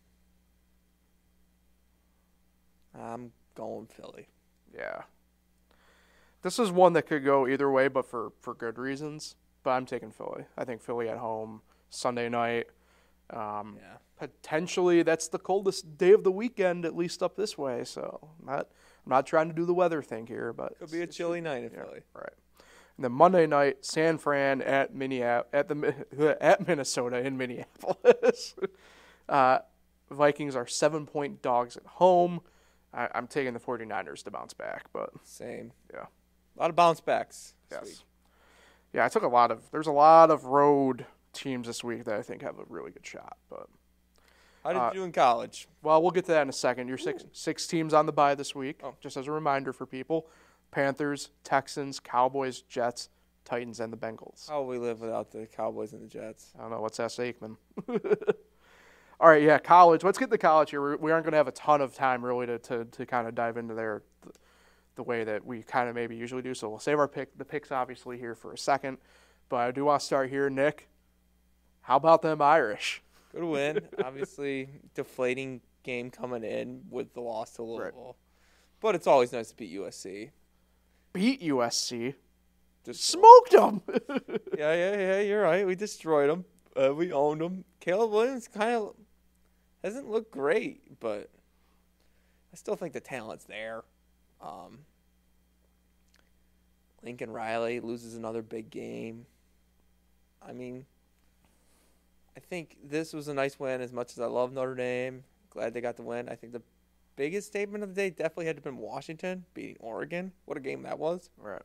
I'm going Philly. Yeah. This is one that could go either way, but for good reasons. But I'm taking Philly. I think Philly at home, Sunday night. Potentially, that's the coldest day of the weekend, at least up this way. So I'm not trying to do the weather thing here, but Could be a chilly night in Philly. Right. And then Monday night, San Fran at Minnesota in Minneapolis. Vikings are 7-point dogs at home. I'm taking the 49ers to bounce back, but Same. yeah, A lot of bounce backs. yes, yeah. There's a lot of road teams this week that I think have a really good shot. But how did you do in college? well, we'll get to that in a second. Your six teams on the bye this week. Just as a reminder for people: Panthers, Texans, Cowboys, Jets, Titans, and the Bengals. How will we live without the Cowboys and the Jets? I don't know. Let's ask Aikman. All right, yeah, college. Let's get to college here. We aren't going to have a ton of time really to kind of dive into the way that we kind of maybe usually do. So we'll save the picks obviously here for a second. But I do want to start here, Nick. How about them Irish? Good win. Obviously, deflating game coming in with the loss to Louisville. Right. But it's always nice to beat USC. Beat USC. Just Smoked them. Yeah, you're right. We destroyed them. We owned them. Caleb Williams kind of hasn't looked great, but I still think the talent's there. Lincoln Riley loses another big game. I mean, I think this was a nice win as much as I love Notre Dame. Glad they got the win. I think the biggest statement of the day definitely had to have been Washington beating Oregon. What a game that was. Right.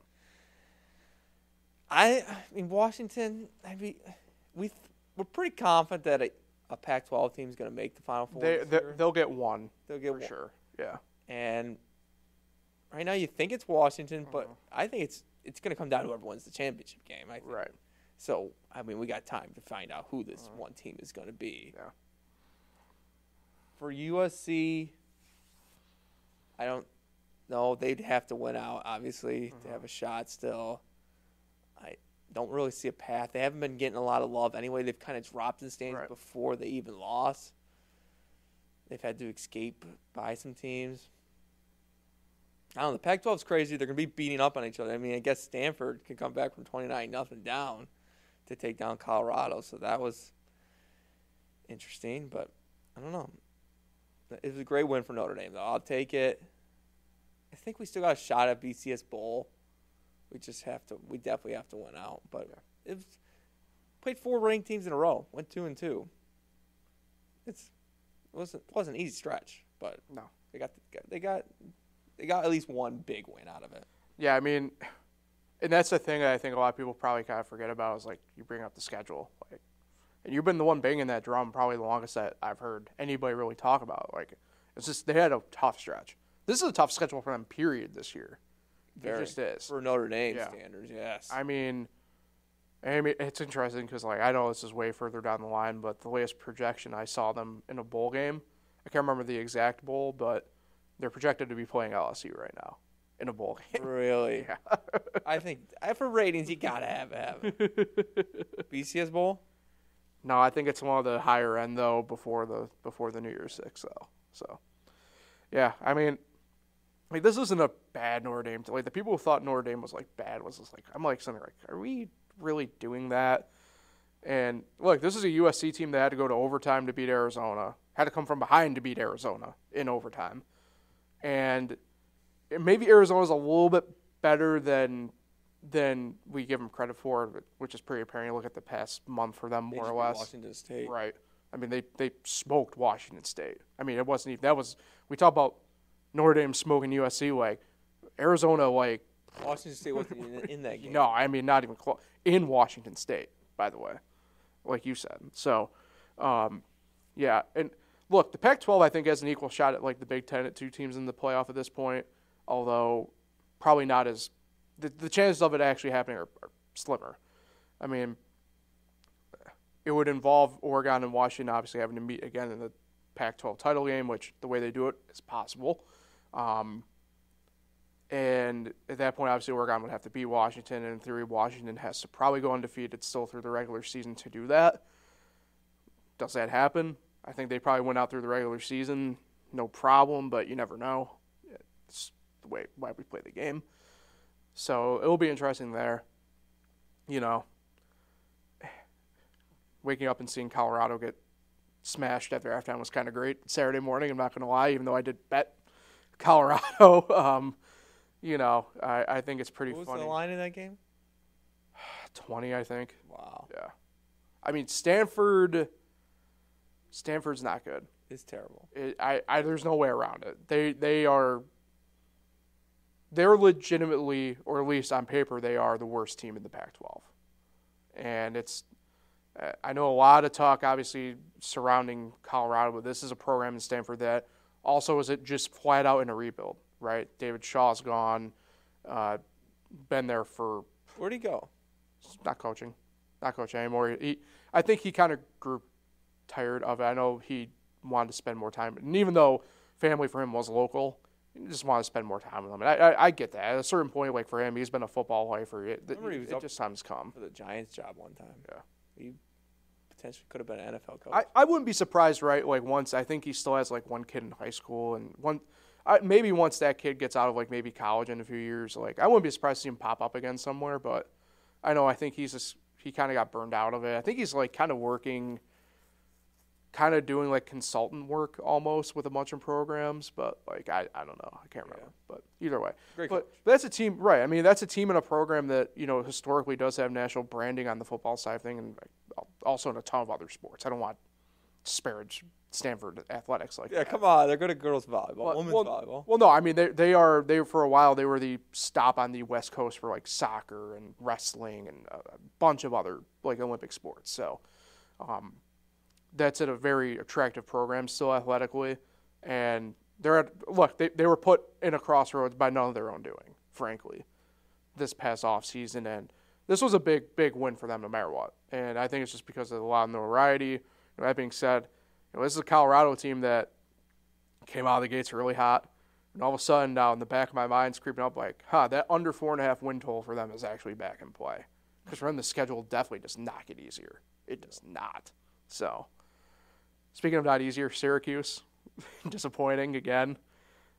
I mean, Washington, we're pretty confident that a Pac-12 team is going to make the Final Four. They'll get one. They'll get for one. Sure. Yeah. And right now you think it's Washington, but I think it's going to come down to whoever wins the championship game. I think. Right. So, I mean, we got time to find out who this one team is going to be. Yeah. For USC, I don't know. They'd have to win out, obviously, to have a shot still. I don't really see a path. They haven't been getting a lot of love anyway. They've kind of dropped in the standings before they even lost. They've had to escape by some teams. I don't know. The Pac-12 is crazy. They're going to be beating up on each other. I mean, I guess Stanford can come back from 29-0 down to take down Colorado. So that was interesting, but I don't know. It was a great win for Notre Dame, though. I'll take it. I think we still got a shot at BCS Bowl. We definitely have to win out. But played 4 ranked teams in a row. Went 2-2. It wasn't an easy stretch, but No. they got at least one big win out of it. Yeah, I mean, and that's the thing that I think a lot of people probably kind of forget about is, like, you bring up the schedule. Like, and you've been the one banging that drum probably the longest that I've heard anybody really talk about. Like, it's just they had a tough stretch. This is a tough schedule for them, period, this year. It just is. For Notre Dame standards, yes. I mean, it's interesting because, like, I know this is way further down the line, but the latest projection I saw them in a bowl game, I can't remember the exact bowl, but they're projected to be playing LSU right now in a bowl game. Really? Yeah. I think for ratings, you got to have it. BCS Bowl? No, I think it's one of the higher end, though, before the New Year's Six, though. So, yeah, I mean, like, this isn't a bad Notre Dame. Like, the people who thought Notre Dame was, like, bad was just like, I'm like, something like, are we really doing that? And, look, this is a USC team that had to go to overtime to beat Arizona, had to come from behind to beat Arizona in overtime. And maybe Arizona's a little bit better than we give them credit for, which is pretty apparent. You look at the past month for them, more or less. Washington State. Right. I mean, they smoked Washington State. I mean, it wasn't even, we talk about Notre Dame smoking USC, like, Arizona, like. Washington State wasn't in that game. No, I mean, not even close. In Washington State, by the way, like you said. So, yeah. And look, the Pac-12, I think, has an equal shot at, like, the Big Ten at 2 teams in the playoff at this point, although probably not as. The chances of it actually happening are slimmer. I mean, it would involve Oregon and Washington obviously having to meet again in the Pac-12 title game, which the way they do it is possible. And at that point, obviously, Oregon would have to beat Washington, and in theory, Washington has to probably go undefeated still through the regular season to do that. Does that happen? I think they probably went out through the regular season, no problem, but you never know. It's the way why we play the game. So it'll be interesting there. You know, waking up and seeing Colorado get smashed after halftime was kind of great Saturday morning, I'm not going to lie, even though I did bet Colorado. You know, I think it's pretty funny. What was the line in that game? 20, I think. Wow. Yeah. I mean, Stanford's not good. It's terrible. There's no way around it. They're legitimately, or at least on paper, they are the worst team in the Pac-12. And it's, I know a lot of talk, obviously, surrounding Colorado, but this is a program in Stanford that also is just flat out in a rebuild, right? David Shaw's gone, been there for. Where'd he go? Not coaching anymore. I think he kind of grew tired of it. I know he wanted to spend more time, and even though family for him was local, he just wanted to spend more time with them. And I get that. At a certain point, like for him, he's been a football lifer. It just time's come. For the Giants job one time. Yeah. He potentially could have been an NFL coach. I wouldn't be surprised, right? Like once, I think he still has like one kid in high school, and maybe once that kid gets out of like maybe college in a few years, like I wouldn't be surprised to see him pop up again somewhere. But I think he kind of got burned out of it. I think he's like kind of working, kind of doing like consultant work almost with a bunch of programs, but like I don't know, I can't remember. Yeah. But either way, but that's a team, right? I mean, that's a team and a program that historically does have national branding on the football side of thing, and also in a ton of other sports. I don't want to disparage Stanford athletics like that. Yeah, come on, they're good at girls volleyball, women's volleyball. Well, no, I mean they for a while they were the stop on the West Coast for like soccer and wrestling and a bunch of other like Olympic sports. So, that's a very attractive program still athletically, and they were put in a crossroads by none of their own doing, frankly, this past offseason, and this was a big win for them no matter what. And I think it's just because of a lot of notoriety. That being said, this is a Colorado team that came out of the gates really hot, and all of a sudden now in the back of my mind's creeping up like, that under 4.5 win total for them is actually back in play. Because for them the schedule definitely does not get easier. It does not. So, speaking of not easier, Syracuse, disappointing again.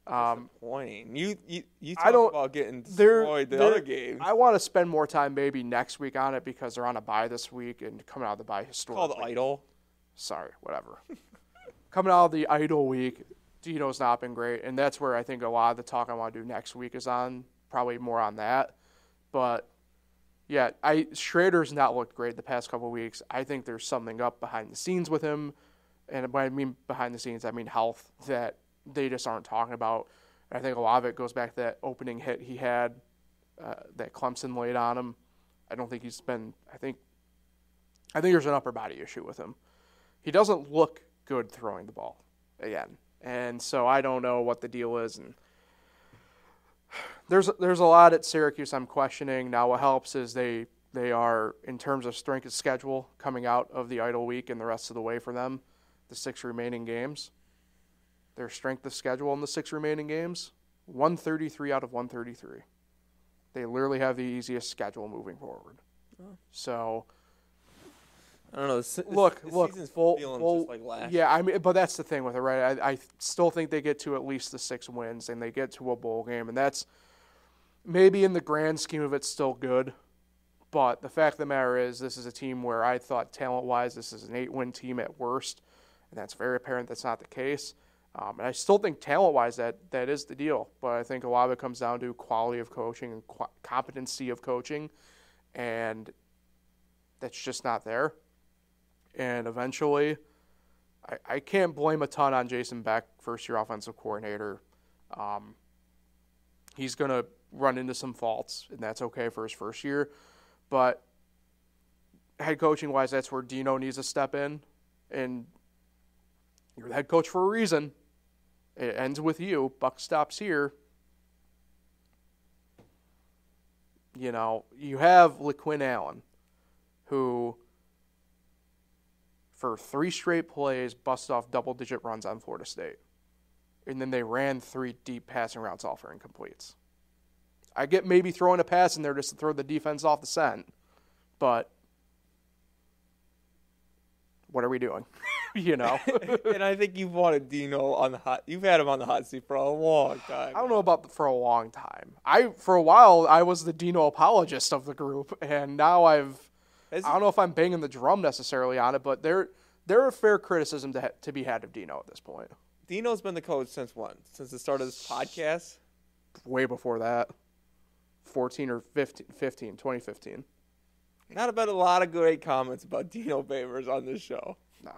Disappointing. You I talk don't- about getting destroyed the other games. I want to spend more time maybe next week on it because they're on a bye this week and coming out of the bye historically. Called idle. Sorry, whatever. Coming out of the idle week, Dino's not been great, and that's where I think a lot of the talk I want to do next week is on, probably more on that. But, yeah, Schrader's not looked great the past couple of weeks. I think there's something up behind the scenes with him, and when I mean behind the scenes, I mean health, that they just aren't talking about. And I think a lot of it goes back to that opening hit he had that Clemson laid on him. I don't think he's been – I think there's an upper body issue with him. He doesn't look good throwing the ball again. And so I don't know what the deal is. And there's a lot at Syracuse I'm questioning. Now what helps is they are, in terms of strength of schedule, coming out of the idle week and the rest of the way for them, the 6 remaining games. Their strength of schedule in the 6 remaining games, 133 out of 133. They literally have the easiest schedule moving forward. Oh. So I don't know. Look, season's feeling just like last. Yeah, I mean, but that's the thing with it, right? I still think they get to at least the 6 wins and they get to a bowl game, and that's maybe in the grand scheme of it still good. But the fact of the matter is, this is a team where I thought talent-wise, this is an 8-win team at worst, and that's very apparent that's not the case. And I still think talent-wise that is the deal, but I think a lot of it comes down to quality of coaching and competency of coaching, and that's just not there. And eventually, I can't blame a ton on Jason Beck, first-year offensive coordinator. He's going to run into some faults, and that's okay for his first year. But head coaching-wise, that's where Dino needs to step in. And you're the head coach for a reason. It ends with you. Buck stops here. You know, you have LaQuinn Allen, who for 3 straight plays busted off double-digit runs on Florida State. And then they ran 3 deep passing routes all for incompletes. I get maybe throwing a pass in there just to throw the defense off the scent, but what are we doing? You know? And I think you've wanted Dino on the hot. You've had him on the hot seat for a long time. I don't know about for a long time. For a while, I was the Dino apologist of the group, and now I don't know if I'm banging the drum necessarily on it, but there are fair criticism to be had of Dino at this point. Dino's been the coach since when? Since the start of this podcast? Way before that. 2015. Not about a lot of great comments about Dino Babers on this show. Nah.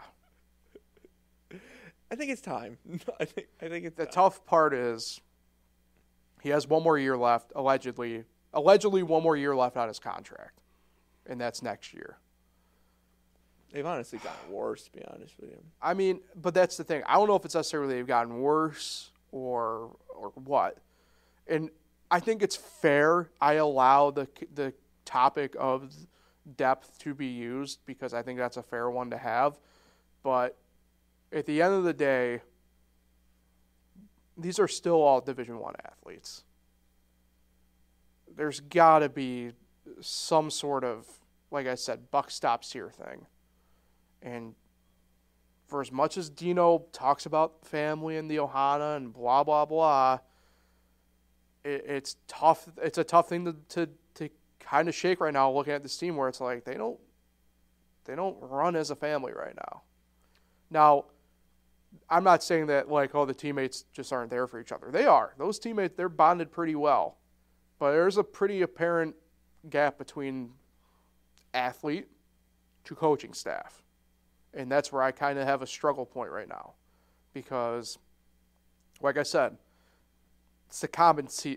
I think it's time. I think it's the time. tough part is he has one more year left, allegedly one more year left on his contract, and that's next year. They've honestly gotten worse, to be honest with you. I mean, but that's the thing. I don't know if it's necessarily they've gotten worse or what. And I think it's fair. I allow the topic of depth to be used because I think that's a fair one to have. But at the end of the day, these are still all Division I athletes. There's got to be some sort of, like I said, buck stops here thing. And for as much as Dino talks about family and the Ohana and blah, blah, blah, it's tough. It's a tough thing to kind of shake right now looking at this team where it's like they don't run as a family right now. Now, I'm not saying that the teammates just aren't there for each other. They are. Those teammates, they're bonded pretty well. But there's a pretty apparent gap between athlete to coaching staff. And that's where I kind of have a struggle point right now. Because, like I said, it's the competency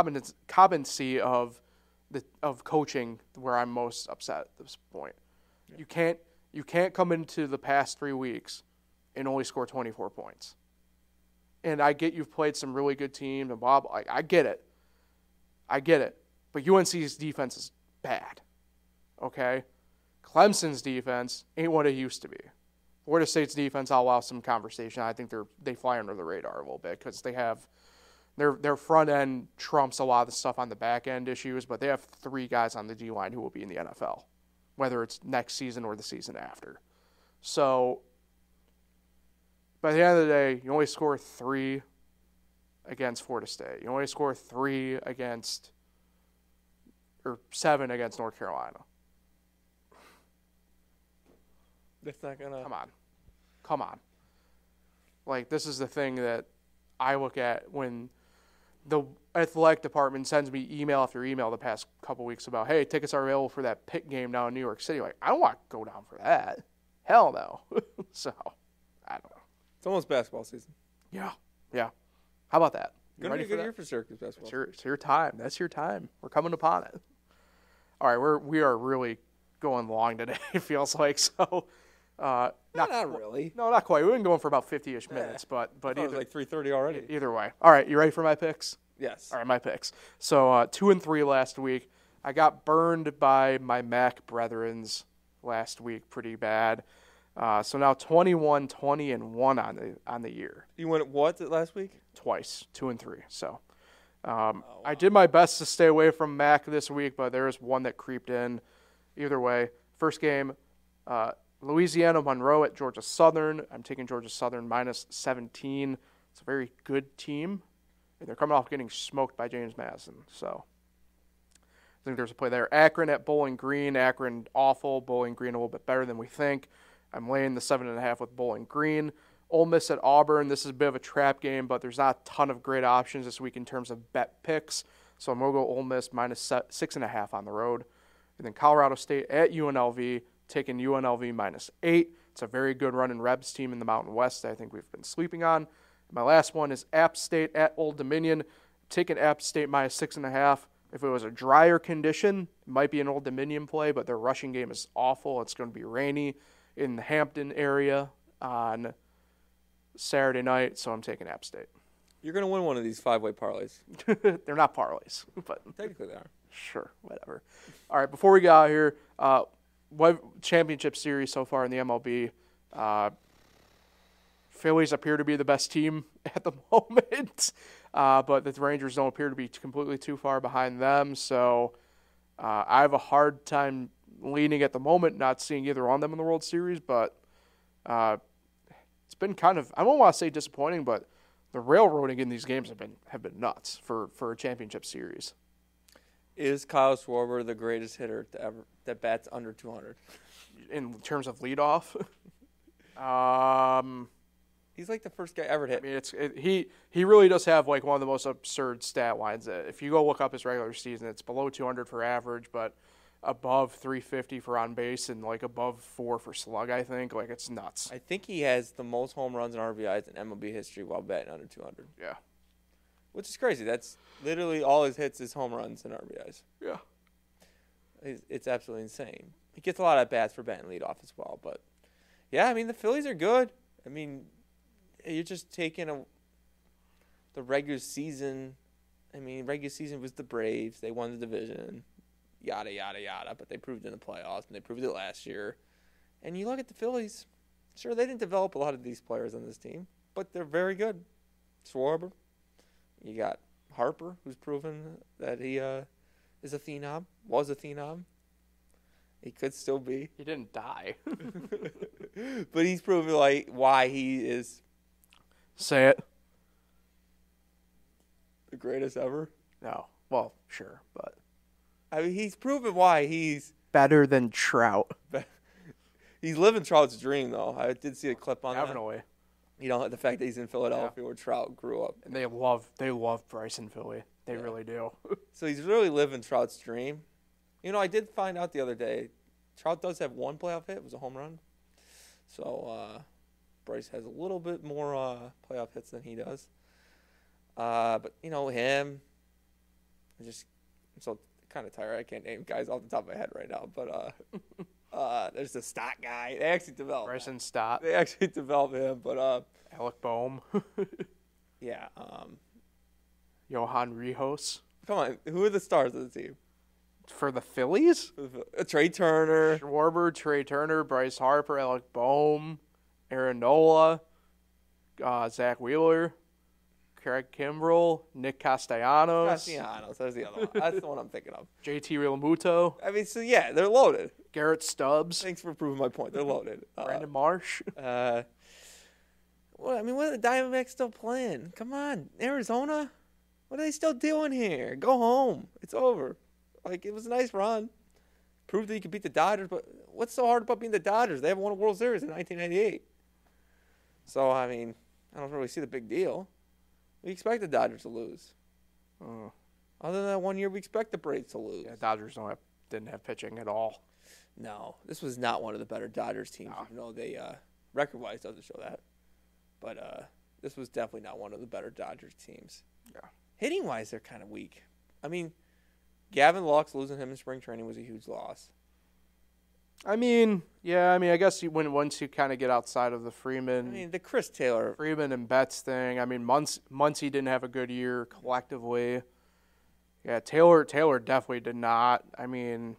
of coaching where I'm most upset at this point. Yeah. You can't come into the past 3 weeks and only score 24 points. And I get you've played some really good teams and blah, blah. I get it. But UNC's defense is bad. Okay? Clemson's defense ain't what it used to be. Florida State's defense, I'll allow some conversation. I think they fly under the radar a little bit because they have their front end trumps a lot of the stuff on the back end issues, but they have 3 guys on the D line who will be in the NFL, whether it's next season or the season after. So by the end of the day, you only score 3 against Florida State. You only score 3 against, or 7 against North Carolina. That's not gonna. Come on. Like, this is the thing that I look at when the athletic department sends me email after email the past couple weeks about, hey, tickets are available for that Pitt game down in New York City. Like, I don't want to go down for that. Hell no. So, I don't know. It's almost basketball season. Yeah. How about that? You Gonna be ready a for good that? year for Syracuse basketball. It's your time. That's your time. We're coming upon it. All right, we are really going long today, it feels like. So, Not really. No, not quite. We've been going for about 50-ish minutes, but It was either, like 3:30 already. either way. All right, you ready for my picks? Yes. All right, my picks. So 2 and 3 last week. I got burned by my Mac brethrens last week pretty bad. So now 21, 20, and 1 on the year. You went what last week? Twice, 2 and 3. So I did my best to stay away from Mac this week, but there was one that creeped in. Either way, first game, Louisiana Monroe at Georgia Southern. I'm taking Georgia Southern minus 17. It's a very good team, and they're coming off getting smoked by James Madison. So I think there's a play there. Akron at Bowling Green. Akron awful. Bowling Green a little bit better than we think. I'm laying the 7.5 with Bowling Green. Ole Miss at Auburn. This is a bit of a trap game, but there's not a ton of great options this week in terms of bet picks. So I'm going to go Ole Miss minus 6.5 on the road. And then Colorado State at UNLV, taking UNLV minus 8. It's a very good running Rebs team in the Mountain West that I think we've been sleeping on. And my last one is App State at Old Dominion, taking App State minus 6.5. If it was a drier condition, it might be an Old Dominion play, but their rushing game is awful. It's going to be rainy in the Hampton area on Saturday night, so I'm taking App State. You're going to win one of these 5-way parlays. They're not parlays, but Technically they are. sure, whatever. All right, before we get out of here, what championship series so far in the MLB? Phillies appear to be the best team at the moment, but the Rangers don't appear to be completely too far behind them. So I have a hard time leaning at the moment, not seeing either on them in the World Series. But it's been kind of, I don't want to say disappointing, but the railroading in these games have been nuts for a championship series. Is Kyle Schwarber the greatest hitter that bats under 200? In terms of leadoff, He's like the first guy ever hit. I mean, he really does have like one of the most absurd stat lines. If you go look up his regular season, it's below 200 for average, but above 350 for on base and like above 4 for slug. I think like it's nuts. I think he has the most home runs and RBIs in MLB history while batting under 200. Yeah, Which is crazy. That's literally all his hits is home runs and RBIs. yeah. It's absolutely insane. He gets a lot of bats for batting leadoff as well. But, yeah, I mean, the Phillies are good. I mean, you're just taking the regular season. I mean, regular season was the Braves. They won the division, yada, yada, yada. But they proved it in the playoffs, and they proved it last year. And you look at the Phillies. Sure, they didn't develop a lot of these players on this team, but they're very good. Schwarber. You got Harper, who's proven that he is a phenom, was a phenom. He could still be. He didn't die. But he's proven like why he is Say it. the greatest ever. No. Well, sure, but I mean, he's proven why he's better than Trout. living Trout's dream, though. I did see a clip on that. Definitely. You know, the fact that he's in Philadelphia where Trout grew up. And they love Bryson Philly. They really do. So he's really living Trout's dream. You know, I did find out the other day, Trout does have one playoff hit. It was a home run. So Bryce has a little bit more playoff hits than he does. But, you know, him, I'm so kind of tired. I can't name guys off the top of my head right now. But there's the Stott guy. They actually developed Bryson Stott. They actually developed him. But, Alec Boehm. yeah. Johan Rijos. Come on. Who are the stars of the team? For the Phillies? Trey Turner. Schwarber, Trey Turner, Bryce Harper, Alec Boehm, Aaron Nola, Zach Wheeler, Craig Kimbrell, Nick Castellanos. Castellanos. There's the other one. That's the one I'm thinking of. JT Realmuto, I mean, so yeah, they're loaded. Garrett Stubbs, Thanks for proving my point. They're loaded. Brandon Marsh. Well, What are the Diamondbacks still playing? Come on, Arizona. What are they still doing here? Go home. It's over. Like, it was a nice run. Proved that you could beat the Dodgers, but what's so hard about beating the Dodgers? They haven't won a World Series in 1998. So, I mean, I don't really see the big deal. We expect the Dodgers to lose. Other than that 1 year, we expect the Braves to lose. Yeah, Dodgers didn't have pitching at all. No, this was not one of the better Dodgers teams. No. Even though they, record-wise, doesn't show that. But this was definitely not one of the better Dodgers teams. Yeah. Hitting-wise, they're kind of weak. I mean, Gavin Lux, losing him in spring training was a huge loss. I mean, yeah. I mean, I guess once you kind of get outside of the Freeman. I mean, the Chris Taylor. Freeman and Betts thing. I mean, Muncy didn't have a good year collectively. Yeah, Taylor definitely did not. I mean,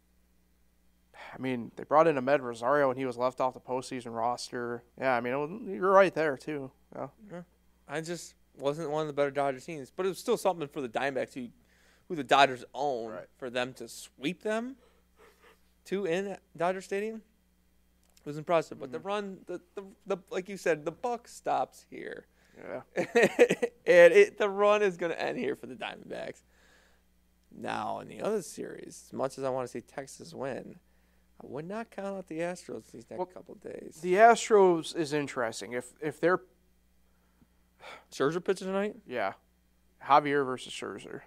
they brought in Ahmed Rosario and he was left off the postseason roster. Yeah, I mean, you're right there too. Yeah. I just wasn't one of the better Dodgers teams, but it was still something for the Diamondbacks, who the Dodgers own, Right. for them to sweep them in Dodger Stadium. It was impressive, but the run, the like you said, the buck stops here. Yeah. And the run is going to end here for the Diamondbacks. Now, in the other series, as much as I want to see Texas win, I would not count out the Astros these next couple of days. The Astros is interesting. If they're Scherzer pitching tonight? yeah, Javier versus Scherzer.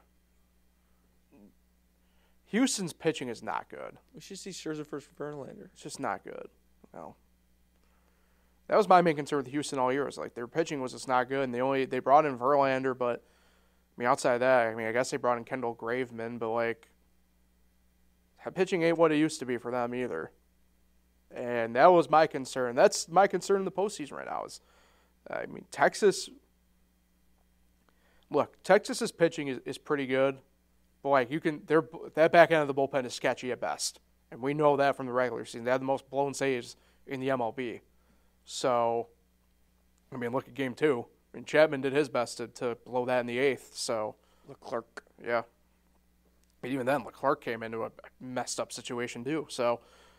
Houston's pitching is not good. We should see Scherzer versus Verlander. It's just not good. No. That was my main concern with Houston all year. Was like their pitching was just not good, and they brought in Verlander, but I mean outside of that, I mean I guess they brought in Kendall Graveman, but like pitching ain't what it used to be for them either. And that was my concern. That's my concern in the postseason right now. I mean Texas. Look, Texas's pitching is pretty good, but like that back end of the bullpen is sketchy at best, and we know that from the regular season. They had the most blown saves in the MLB. So, I mean, look at Game 2. I mean, Chapman did his best to blow that in the 8th. So, Leclerc. Yeah. But even then, Leclerc came into a messed up situation too. So,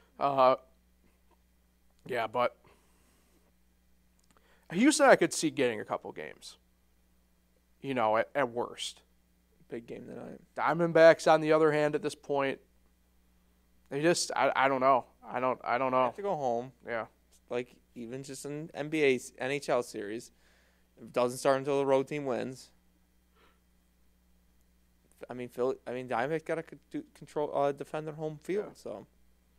yeah, but Houston I could see getting a couple games. You know, at worst. Big game tonight. Diamondbacks, on the other hand, at this point, they just I don't know. I don't They know. have to go home. Yeah. Like, even just an NBA, NHL series. It doesn't start until the road team wins. I mean, Diamondbacks got to defend their home field. Yeah. So,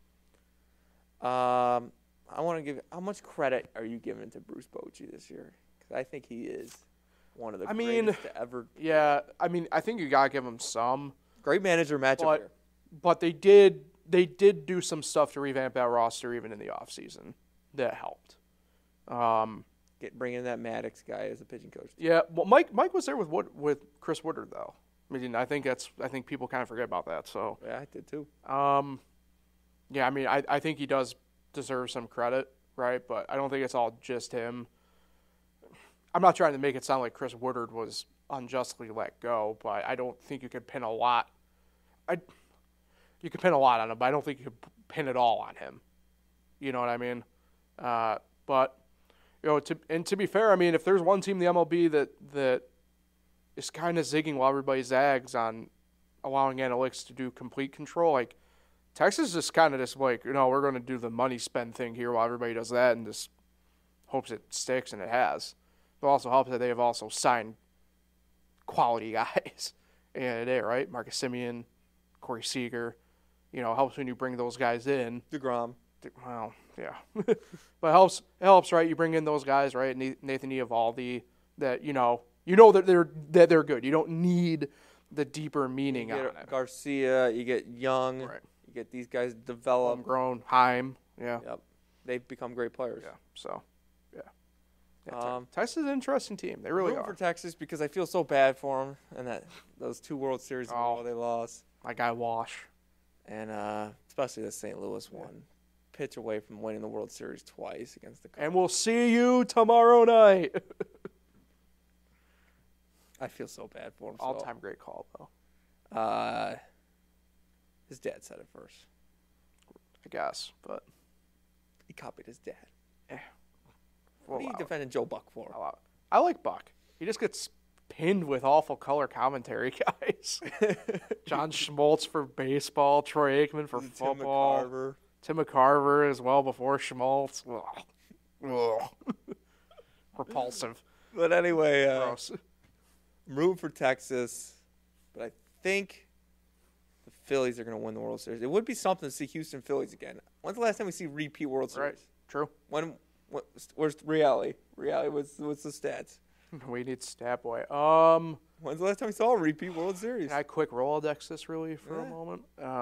I want to give. How much credit are you giving to Bruce Bochy this year? Because I think he is one of the greatest to ever. Yeah, I mean, I think you gotta give him some. Great manager matchup here. But they did do some stuff to revamp that roster even in the offseason. That helped. Bringing in that Maddox guy as a pitching coach. Yeah, well, Mike was there with Chris Woodard though. I mean, I think people kind of forget about that. So Yeah, I did too. yeah, I mean, I think he does deserve some credit, right? But I don't think it's all just him. I'm not trying to make it sound like Chris Woodard was unjustly let go, but I don't think you could pin a lot. You could pin a lot on him, but I don't think you could pin it all on him. You know what I mean? But you know, to be fair, I mean, if there's one team in the MLB that is kind of zigging while everybody zags on allowing analytics to do complete control, like Texas is kind of just like, you know, we're going to do the money spend thing here while everybody does that and just hopes it sticks, and it has. It also helps that they have also signed quality guys in today, right? Marcus Semien, Corey Seager. You know, it helps when you bring those guys in. DeGrom. Well, yeah. But it helps, right? You bring in those guys, right? Nathan Eovaldi, that you know that they're good. You don't need the deeper meaning on it. Garcia, you get Young, Right. you get these guys develop. Homegrown, Heim, yeah. Yep. They've become great players. Yeah. So, yeah. Texas is an interesting team. They really Room are. for Texas because I feel so bad for them and those 2 World Series in a row they lost. My guy Wash. And especially the St. Louis one. Pitch away from winning the World Series twice against the Cubs. And we'll see you tomorrow night. I feel so bad for him. All-time great call, though. His dad said it first. I guess, but He copied his dad. Yeah. What are you defending Joe Buck for? I like Buck. He just gets pinned with awful color commentary guys. John Schmaltz for baseball, Troy Aikman for football. Tim McCarver as well before Schmaltz. Ugh. Repulsive. But anyway, Gross. I'm rooting for Texas, but I think the Phillies are going to win the World Series. It would be something to see Houston Phillies again. When's the last time we see repeat World Series? Right. True. Where's reality? Reality, what's the stats? We need stat boy. When's the last time we saw a repeat World Series? Can I quick Rolodex this really for a moment?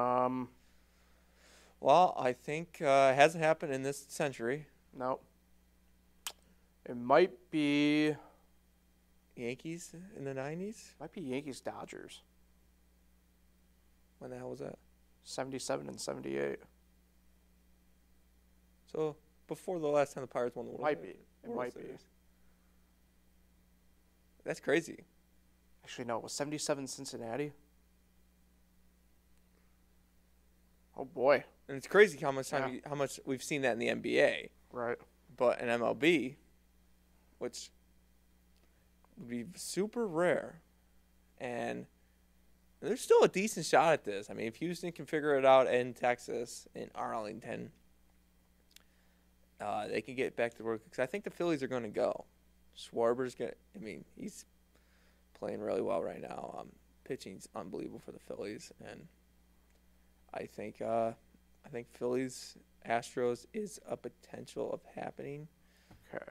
Well, I think it hasn't happened in this century. No. It might be Yankees in the 90s? Might be Yankees Dodgers. When the hell was that? 77 and 78. So before the last time the Pirates won the World Series. It might be. That's crazy. Actually, no. It was 77 Cincinnati. Oh boy. And it's crazy how much we've seen that in the NBA. Right. But in MLB, which would be super rare, and there's still a decent shot at this. I mean, if Houston can figure it out in Texas, in Arlington, they can get back to work. Because I think the Phillies are going to go. Schwarber's he's playing really well right now. Pitching's unbelievable for the Phillies, and I think Phillies Astros is a potential of happening. Okay.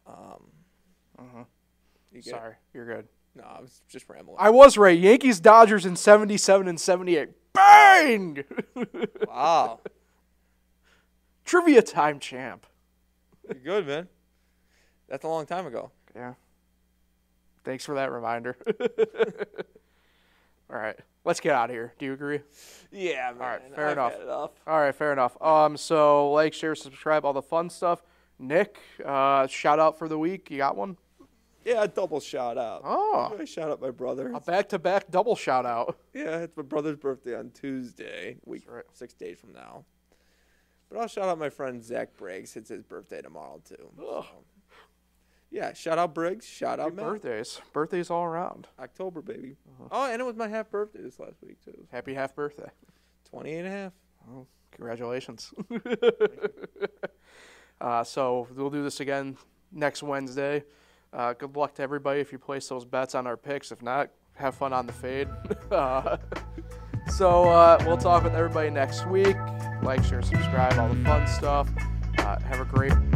Sorry, you're good. No, I was just rambling. I was right. Yankees Dodgers in 77 and 78. Bang! Wow. Trivia time, champ. You're good, man. That's a long time ago. Yeah. Thanks for that reminder. All right. Let's get out of here. Do you agree? Yeah, man. All right, fair enough. Had enough. All right, fair enough. So like, share, subscribe, all the fun stuff. Nick, shout out for the week. You got one? Yeah, a double shout out. Oh. I shout out my brother. A back-to-back double shout out. Yeah, it's my brother's birthday on Tuesday, 6 days from now. But I'll shout out my friend Zach Briggs. It's his birthday tomorrow, too. So, yeah, shout out Briggs. Shout out Matt. Birthdays all around. October, baby. Oh, and it was my half birthday this last week, too. Happy half birthday. 28 and a half. Oh, congratulations. So we'll do this again next Wednesday. Good luck to everybody if you place those bets on our picks. If not, have fun on the fade. So we'll talk with everybody next week. Like, share, subscribe, all the fun stuff. Have a great